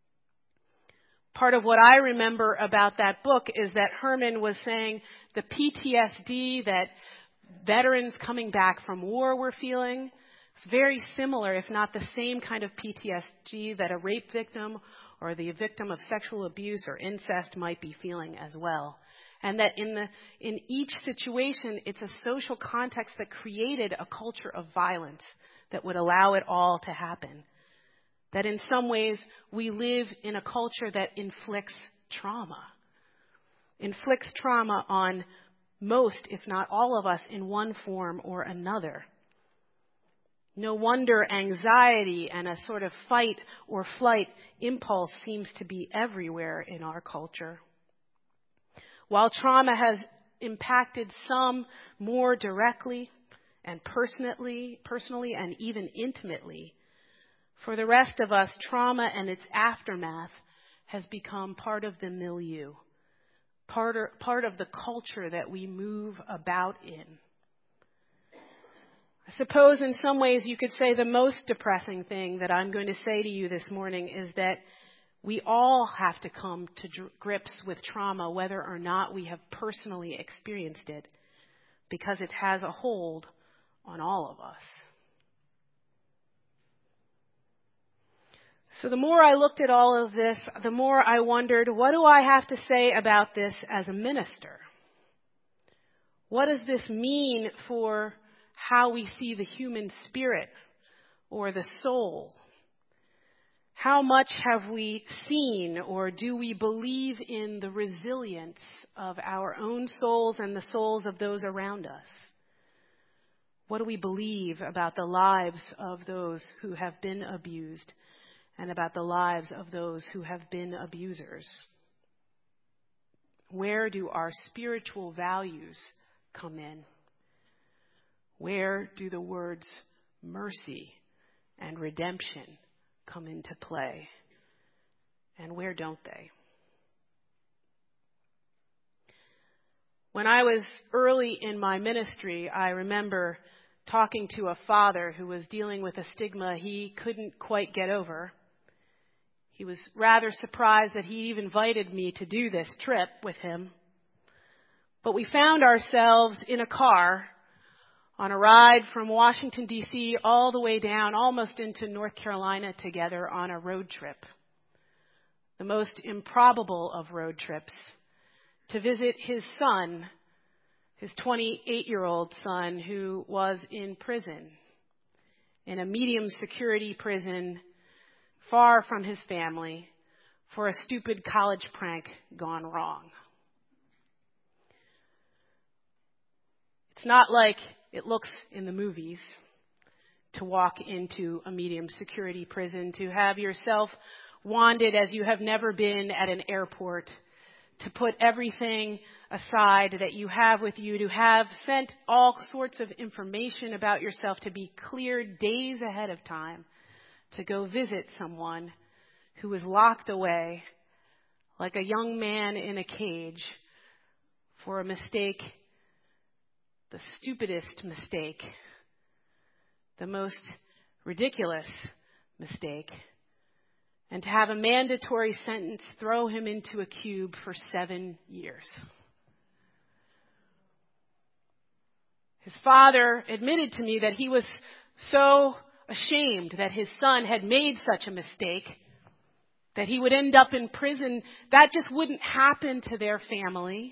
Part of what I remember about that book is that Herman was saying the P T S D that veterans coming back from war were feeling is very similar, if not the same kind of P T S D that a rape victim or the victim of sexual abuse or incest might be feeling as well. And that in the in each situation, it's a social context that created a culture of violence that would allow it all to happen. That in some ways, we live in a culture that inflicts trauma. Inflicts trauma on most, if not all of us, in one form or another. No wonder anxiety and a sort of fight or flight impulse seems to be everywhere in our culture. While trauma has impacted some more directly and personally, personally and even intimately, for the rest of us, trauma and its aftermath has become part of the milieu, part, or, part of the culture that we move about in. I suppose in some ways you could say the most depressing thing that I'm going to say to you this morning is that we all have to come to grips with trauma, whether or not we have personally experienced it, because it has a hold on all of us. So the more I looked at all of this, the more I wondered, what do I have to say about this as a minister? What does this mean for how we see the human spirit or the soul? How much have we seen, or do we believe in the resilience of our own souls and the souls of those around us? What do we believe about the lives of those who have been abused and about the lives of those who have been abusers? Where do our spiritual values come in? Where do the words mercy and redemption come into play? And where don't they? When I was early in my ministry, I remember talking to a father who was dealing with a stigma he couldn't quite get over. He was rather surprised that he even invited me to do this trip with him. But we found ourselves in a car on a ride from Washington, D C all the way down, almost into North Carolina together on a road trip. The most improbable of road trips, to visit his son, his twenty-eight-year-old son, who was in prison, in a medium security prison, far from his family, for a stupid college prank gone wrong. It's not like it looks in the movies to walk into a medium security prison, to have yourself wanded as you have never been at an airport, to put everything aside that you have with you, to have sent all sorts of information about yourself to be cleared days ahead of time, to go visit someone who was locked away like a young man in a cage for a mistake, the stupidest mistake the most ridiculous mistake, and to have a mandatory sentence throw him into a cube for seven years. His father admitted to me that he was so ashamed that his son had made such a mistake that he would end up in prison. That just wouldn't happen to their family.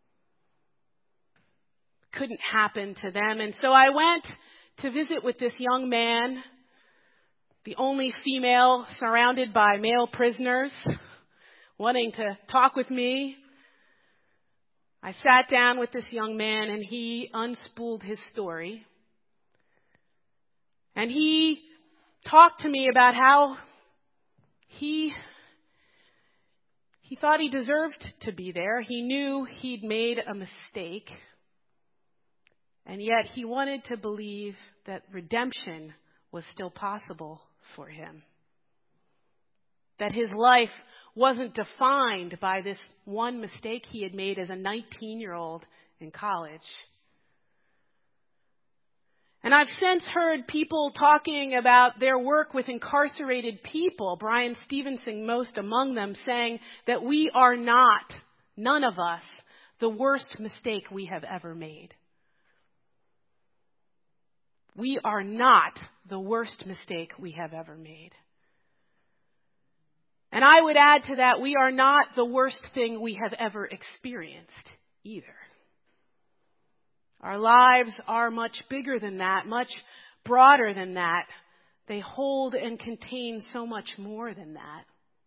Couldn't happen to them. And so I went to visit with this young man, the only female surrounded by male prisoners, wanting to talk with me. I sat down with this young man and he unspooled his story. And he talked to me about how he he thought he deserved to be there. He knew he'd made a mistake. And yet he wanted to believe that redemption was still possible for him. That his life wasn't defined by this one mistake he had made as a nineteen-year-old in college. And I've since heard people talking about their work with incarcerated people, Brian Stevenson most among them, saying that we are not, none of us, the worst mistake we have ever made. We are not the worst mistake we have ever made. And I would add to that, we are not the worst thing we have ever experienced either. Our lives are much bigger than that, much broader than that. They hold and contain so much more than that.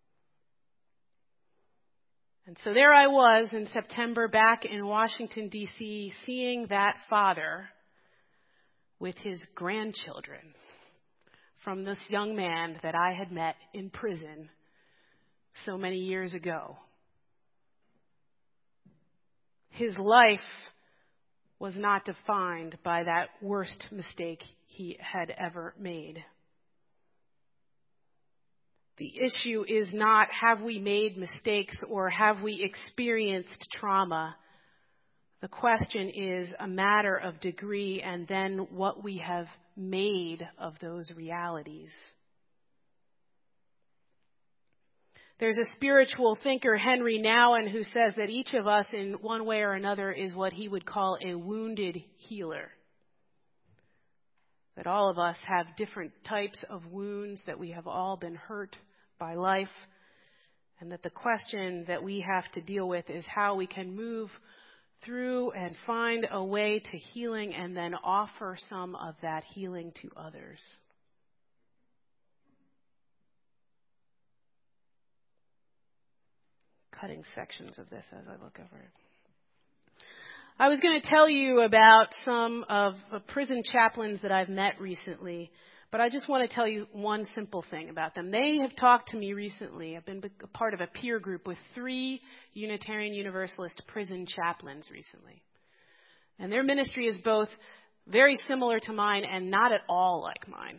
And so there I was in September back in Washington, D C, seeing that father with his grandchildren from this young man that I had met in prison so many years ago. His life was not defined by that worst mistake he had ever made. The issue is not have we made mistakes or have we experienced trauma. The question is a matter of degree and then what we have made of those realities. There's a spiritual thinker, Henry Nouwen, who says that each of us in one way or another is what he would call a wounded healer. That all of us have different types of wounds, that we have all been hurt by life, and that the question that we have to deal with is how we can move through and find a way to healing and then offer some of that healing to others. Cutting sections of this as I look over it. I was going to tell you about some of the prison chaplains that I've met recently, but I just want to tell you one simple thing about them. They have talked to me recently. I've been a part of a peer group with three Unitarian Universalist prison chaplains recently. And their ministry is both very similar to mine and not at all like mine.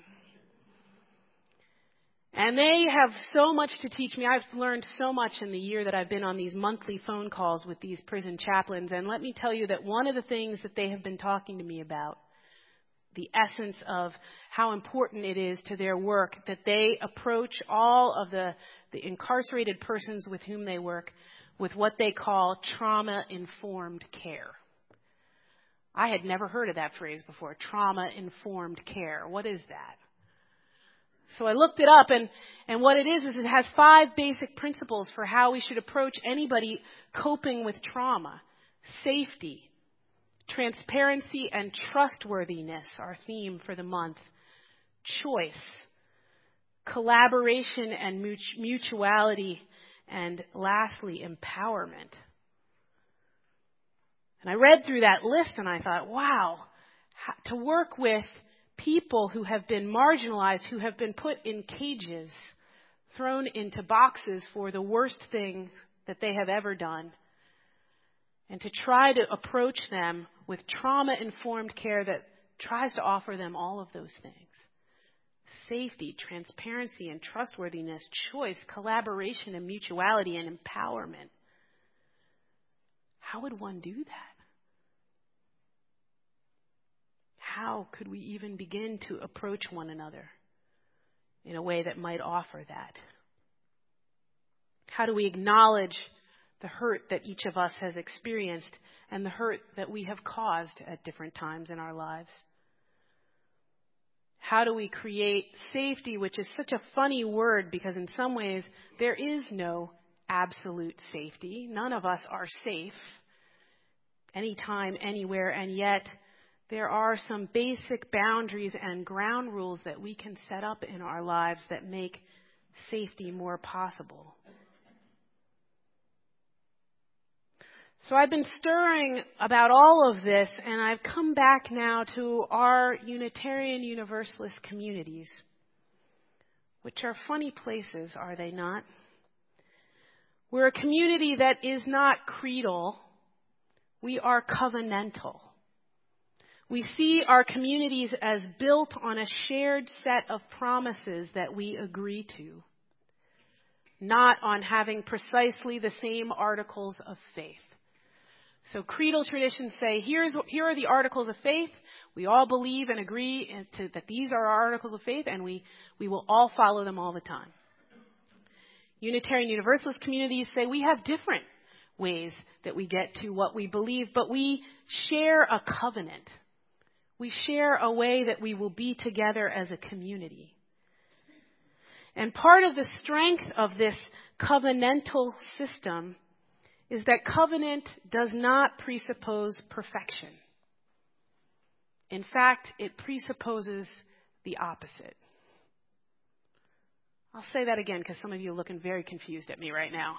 And they have so much to teach me. I've learned so much in the year that I've been on these monthly phone calls with these prison chaplains. And let me tell you that one of the things that they have been talking to me about, the essence of how important it is to their work, that they approach all of the, the incarcerated persons with whom they work with what they call trauma-informed care. I had never heard of that phrase before, trauma-informed care. What is that? So I looked it up, and, and what it is is it has five basic principles for how we should approach anybody coping with trauma. Safety, transparency, and trustworthiness, our theme for the month. Choice, collaboration and mutuality, and lastly, empowerment. And I read through that list and I thought, wow, to work with people who have been marginalized, who have been put in cages, thrown into boxes for the worst thing that they have ever done, and to try to approach them with trauma-informed care that tries to offer them all of those things. Safety, transparency, and trustworthiness, choice, collaboration, and mutuality, and empowerment. How would one do that? how could we even begin to approach one another in a way that might offer that? How do we acknowledge the hurt that each of us has experienced and the hurt that we have caused at different times in our lives? How do we create safety, which is such a funny word because in some ways there is no absolute safety. None of us are safe anytime, anywhere, and yet there are some basic boundaries and ground rules that we can set up in our lives that make safety more possible. So I've been stirring about all of this, and I've come back now to our Unitarian Universalist communities, which are funny places, are they not? We're a community that is not creedal. We are covenantal. We see our communities as built on a shared set of promises that we agree to, not on having precisely the same articles of faith. So creedal traditions say, here's, here are the articles of faith. We all believe and agree to, that these are our articles of faith, and we, we will all follow them all the time. Unitarian Universalist communities say we have different ways that we get to what we believe, but we share a covenant. We share a way that we will be together as a community. And part of the strength of this covenantal system is that covenant does not presuppose perfection. In fact, it presupposes the opposite. I'll say that again because some of you are looking very confused at me right now.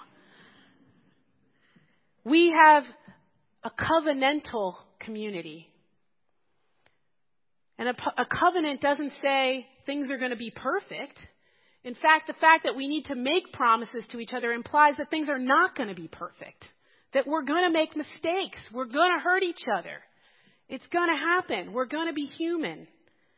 We have a covenantal community. And a, a covenant doesn't say things are going to be perfect. In fact, the fact that we need to make promises to each other implies that things are not going to be perfect, that we're going to make mistakes, we're going to hurt each other. It's going to happen. We're going to be human.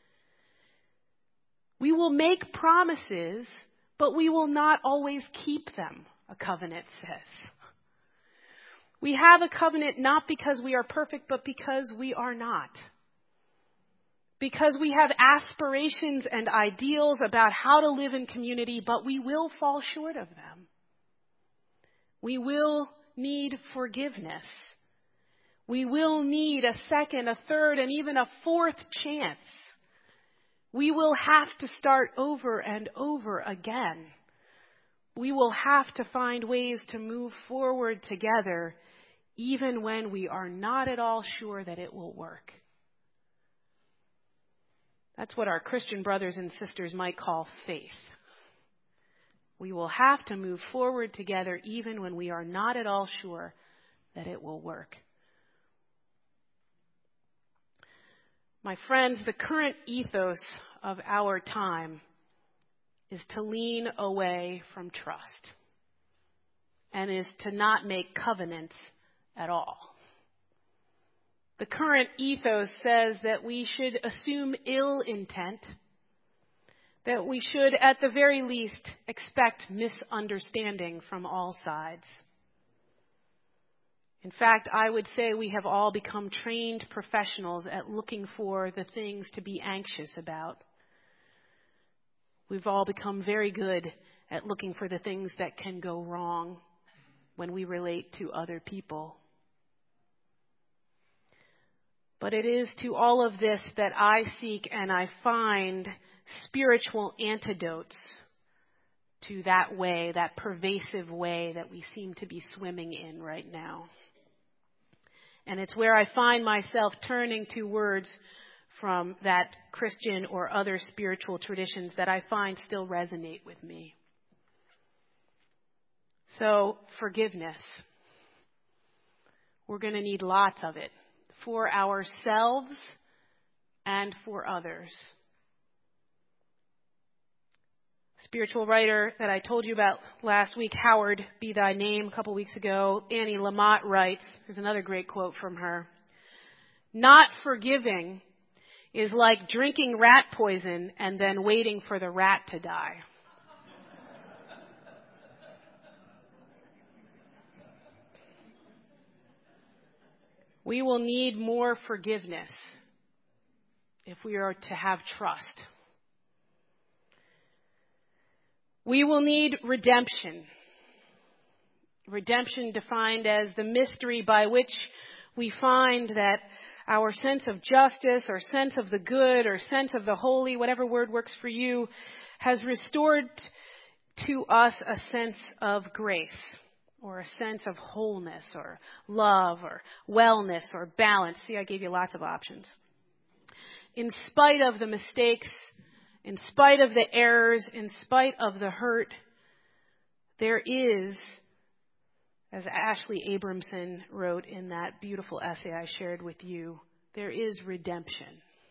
We will make promises, but we will not always keep them, a covenant says. We have a covenant not because we are perfect, but because we are not. Because we have aspirations and ideals about how to live in community, but we will fall short of them. We will need forgiveness. We will need a second, a third, and even a fourth chance. We will have to start over and over again. We will have to find ways to move forward together, even when we are not at all sure that it will work. That's what our Christian brothers and sisters might call faith. We will have to move forward together even when we are not at all sure that it will work. My friends, the current ethos of our time is to lean away from trust and is to not make covenants at all. The current ethos says that we should assume ill intent, that we should, at the very least, expect misunderstanding from all sides. In fact, I would say we have all become trained professionals at looking for the things to be anxious about. We've all become very good at looking for the things that can go wrong when we relate to other people. But it is to all of this that I seek and I find spiritual antidotes to that way, that pervasive way that we seem to be swimming in right now. And it's where I find myself turning to words from that Christian or other spiritual traditions that I find still resonate with me. So, forgiveness. We're going to need lots of it. For ourselves and for others. Spiritual writer that I told you about last week, Howard Be Thy Name, a couple weeks ago, Annie Lamott writes, there's another great quote from her, "Not forgiving is like drinking rat poison and then waiting for the rat to die." We will need more forgiveness. if we are to have trust. We will need redemption. Redemption defined as the mystery by which we find that our sense of justice or sense of the good or sense of the holy, whatever word works for you, has restored to us a sense of grace or a sense of wholeness or love or wellness or balance. See, I gave you lots of options. In spite of the mistakes, in spite of the errors, in spite of the hurt, there is, as Ashley Abramson wrote in that beautiful essay I shared with you, there is redemption.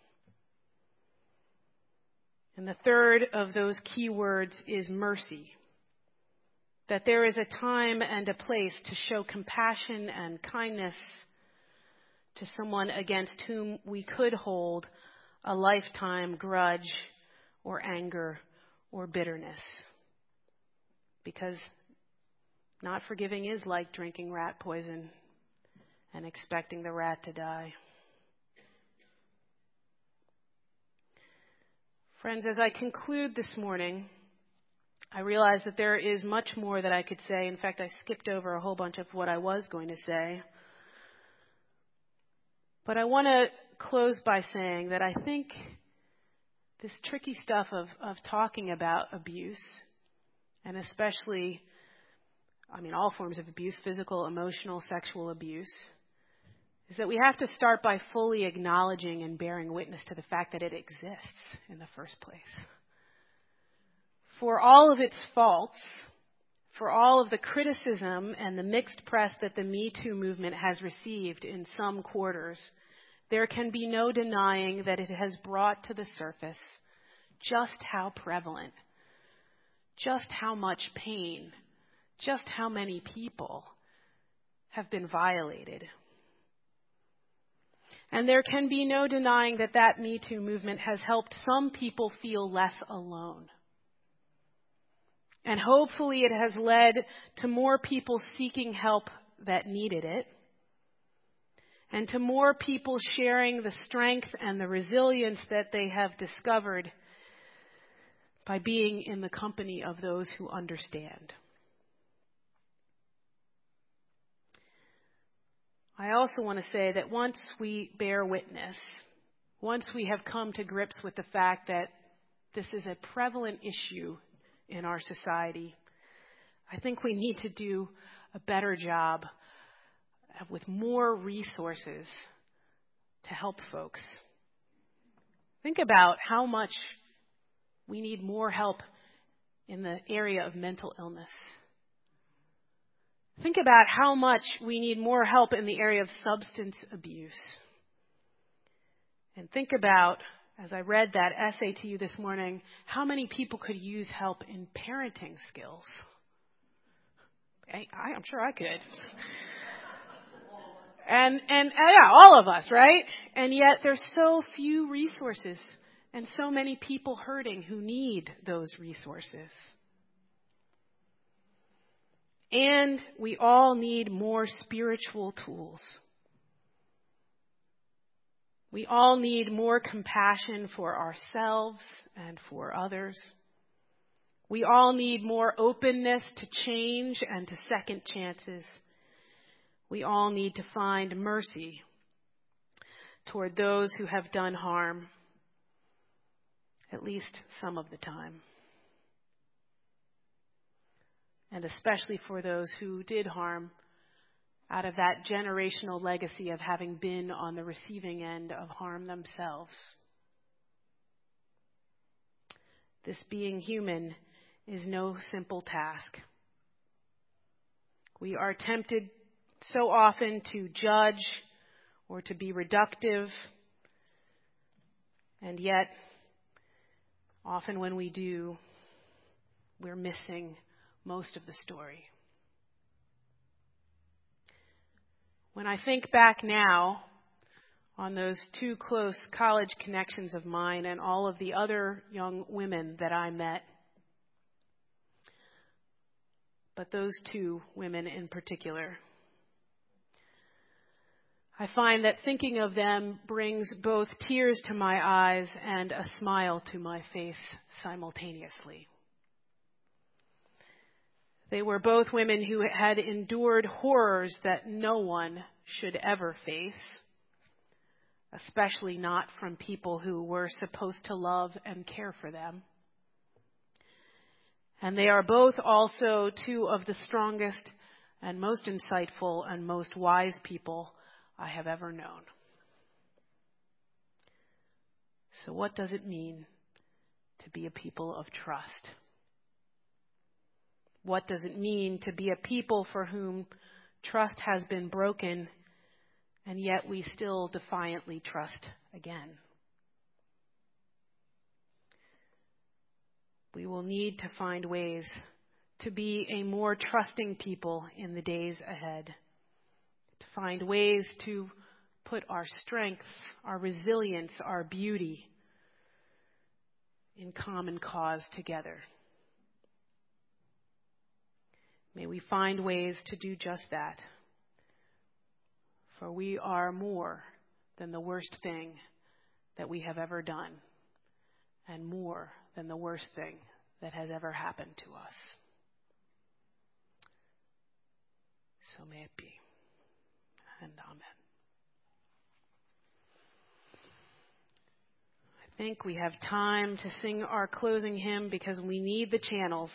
And the third of those key words is mercy. That there is a time and a place to show compassion and kindness to someone against whom we could hold a lifetime grudge or anger or bitterness. Because not forgiving is like drinking rat poison and expecting the rat to die. Friends, as I conclude this morning, I realize that there is much more that I could say. In fact, I skipped over a whole bunch of what I was going to say. But I want to close by saying that I think this tricky stuff of, of talking about abuse, and especially, I mean, all forms of abuse, physical, emotional, sexual abuse, is that we have to start by fully acknowledging and bearing witness to the fact that it exists in the first place. For all of its faults, for all of the criticism and the mixed press that the Me Too movement has received in some quarters, there can be no denying that it has brought to the surface just how prevalent, just how much pain, just how many people have been violated. And there can be no denying that that Me Too movement has helped some people feel less alone. And hopefully it has led to more people seeking help that needed it, and to more people sharing the strength and the resilience that they have discovered by being in the company of those who understand. I also want to say that once we bear witness, once we have come to grips with the fact that this is a prevalent issue in our society, I think we need to do a better job with more resources to help folks. Think about how much we need more help in the area of mental illness. Think about how much we need more help in the area of substance abuse. And think about, as I read that essay to you this morning, how many people could use help in parenting skills. I, I'm sure I could. And, and, yeah, all of us, right? And yet there's so few resources and so many people hurting who need those resources. And we all need more spiritual tools. We all need more compassion for ourselves and for others. We all need more openness to change and to second chances. We all need to find mercy toward those who have done harm, at least some of the time. And especially for those who did harm out of that generational legacy of having been on the receiving end of harm themselves. This being human is no simple task. We are tempted so often to judge or to be reductive, and yet often when we do, we're missing most of the story. When I think back now on those two close college connections of mine and all of the other young women that I met, but those two women in particular, I find that thinking of them brings both tears to my eyes and a smile to my face simultaneously. They were both women who had endured horrors that no one should ever face, especially not from people who were supposed to love and care for them. And they are both also two of the strongest and most insightful and most wise people I have ever known. So what does it mean to be a people of trust? What does it mean to be a people for whom trust has been broken, and yet we still defiantly trust again? We will need to find ways to be a more trusting people in the days ahead. To find ways to put our strengths, our resilience, our beauty in common cause together. May we find ways to do just that. For we are more than the worst thing that we have ever done, and more than the worst thing that has ever happened to us. So may it be. And amen. I think we have time to sing our closing hymn because we need the channels.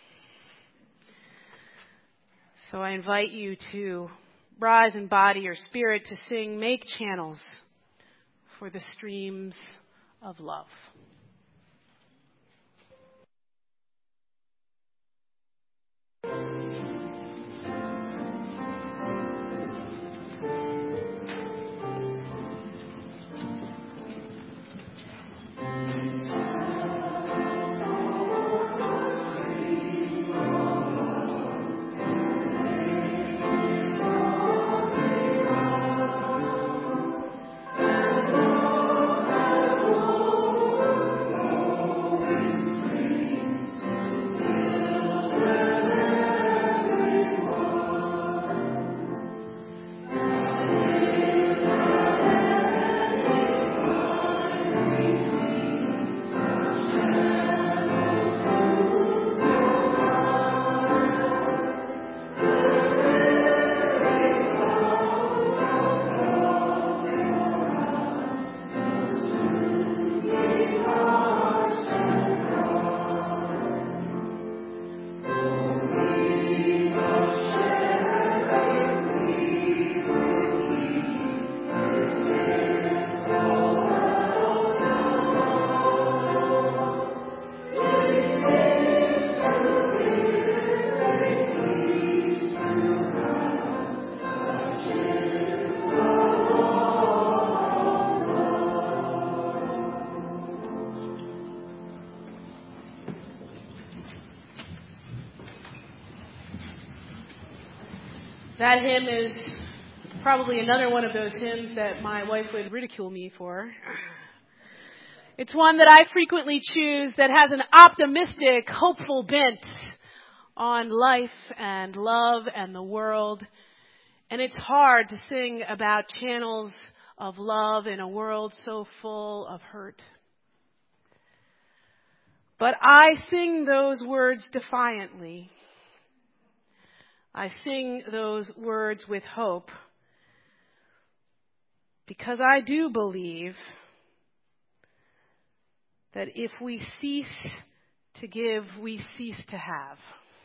So I invite you to rise in body or spirit to sing "Make Channels for the Streams of Love." That hymn is probably another one of those hymns that my wife would ridicule me for. It's one that I frequently choose that has an optimistic, hopeful bent on life and love and the world. And it's hard to sing about channels of love in a world so full of hurt. But I sing those words defiantly. I sing those words with hope because I do believe that if we cease to give, we cease to have.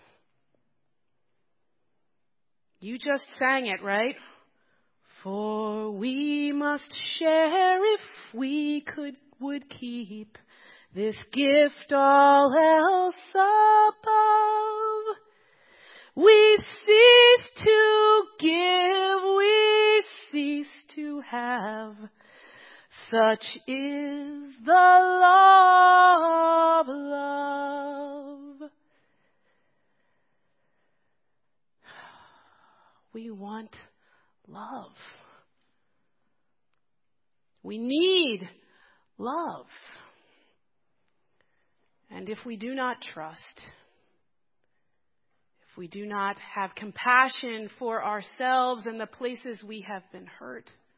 You just sang it, right? For we must share if we could would keep this gift all else above. We cease to give, we cease to have. Such is the law of love. We want love. We need love. And if we do not trust, if we do not have compassion for ourselves and the places we have been hurt,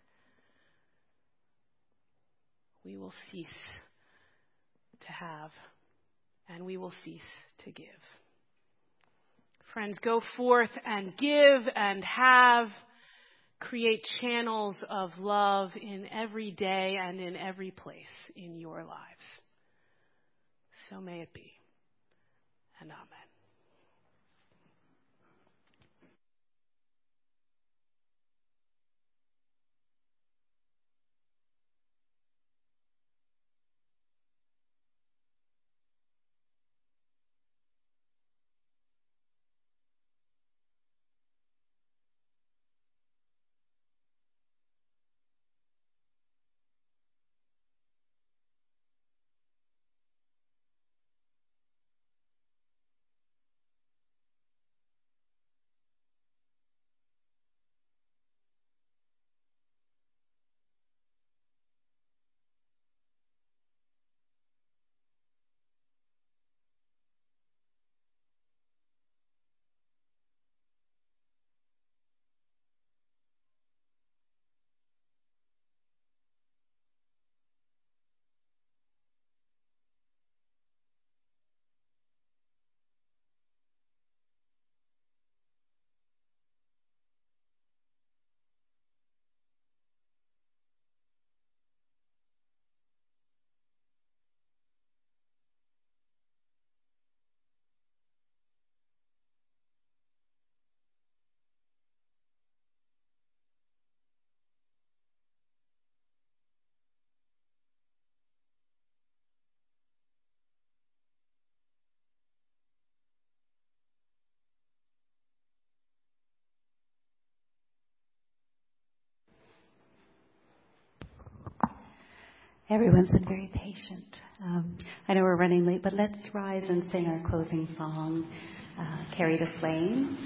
we will cease to have, and we will cease to give. Friends, go forth and give and have. Create channels of love in every day and in every place in your lives. So may it be. And amen. Everyone's been very patient. Um, I know we're running late, but let's rise and sing our closing song, uh, Carry the Flame.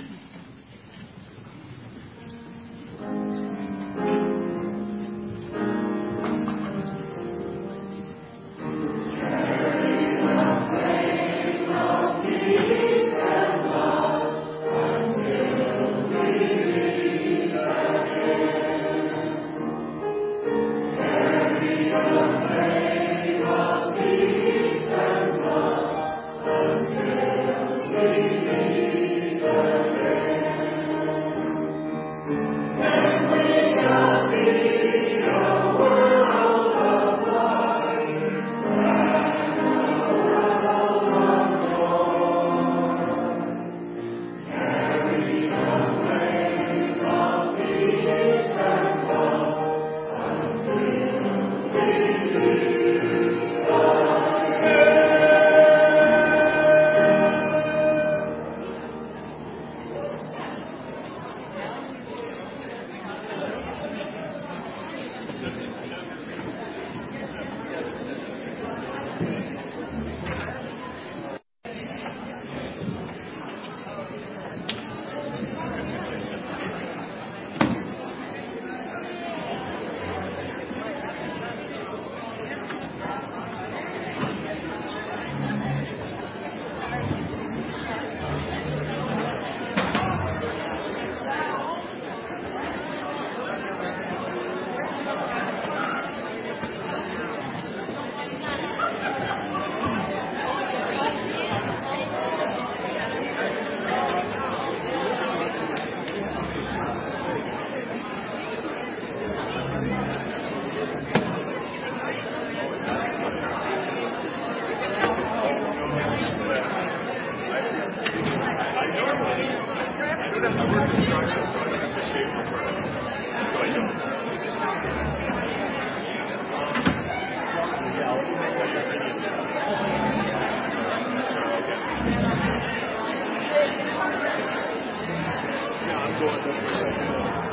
Yeah, I'm going.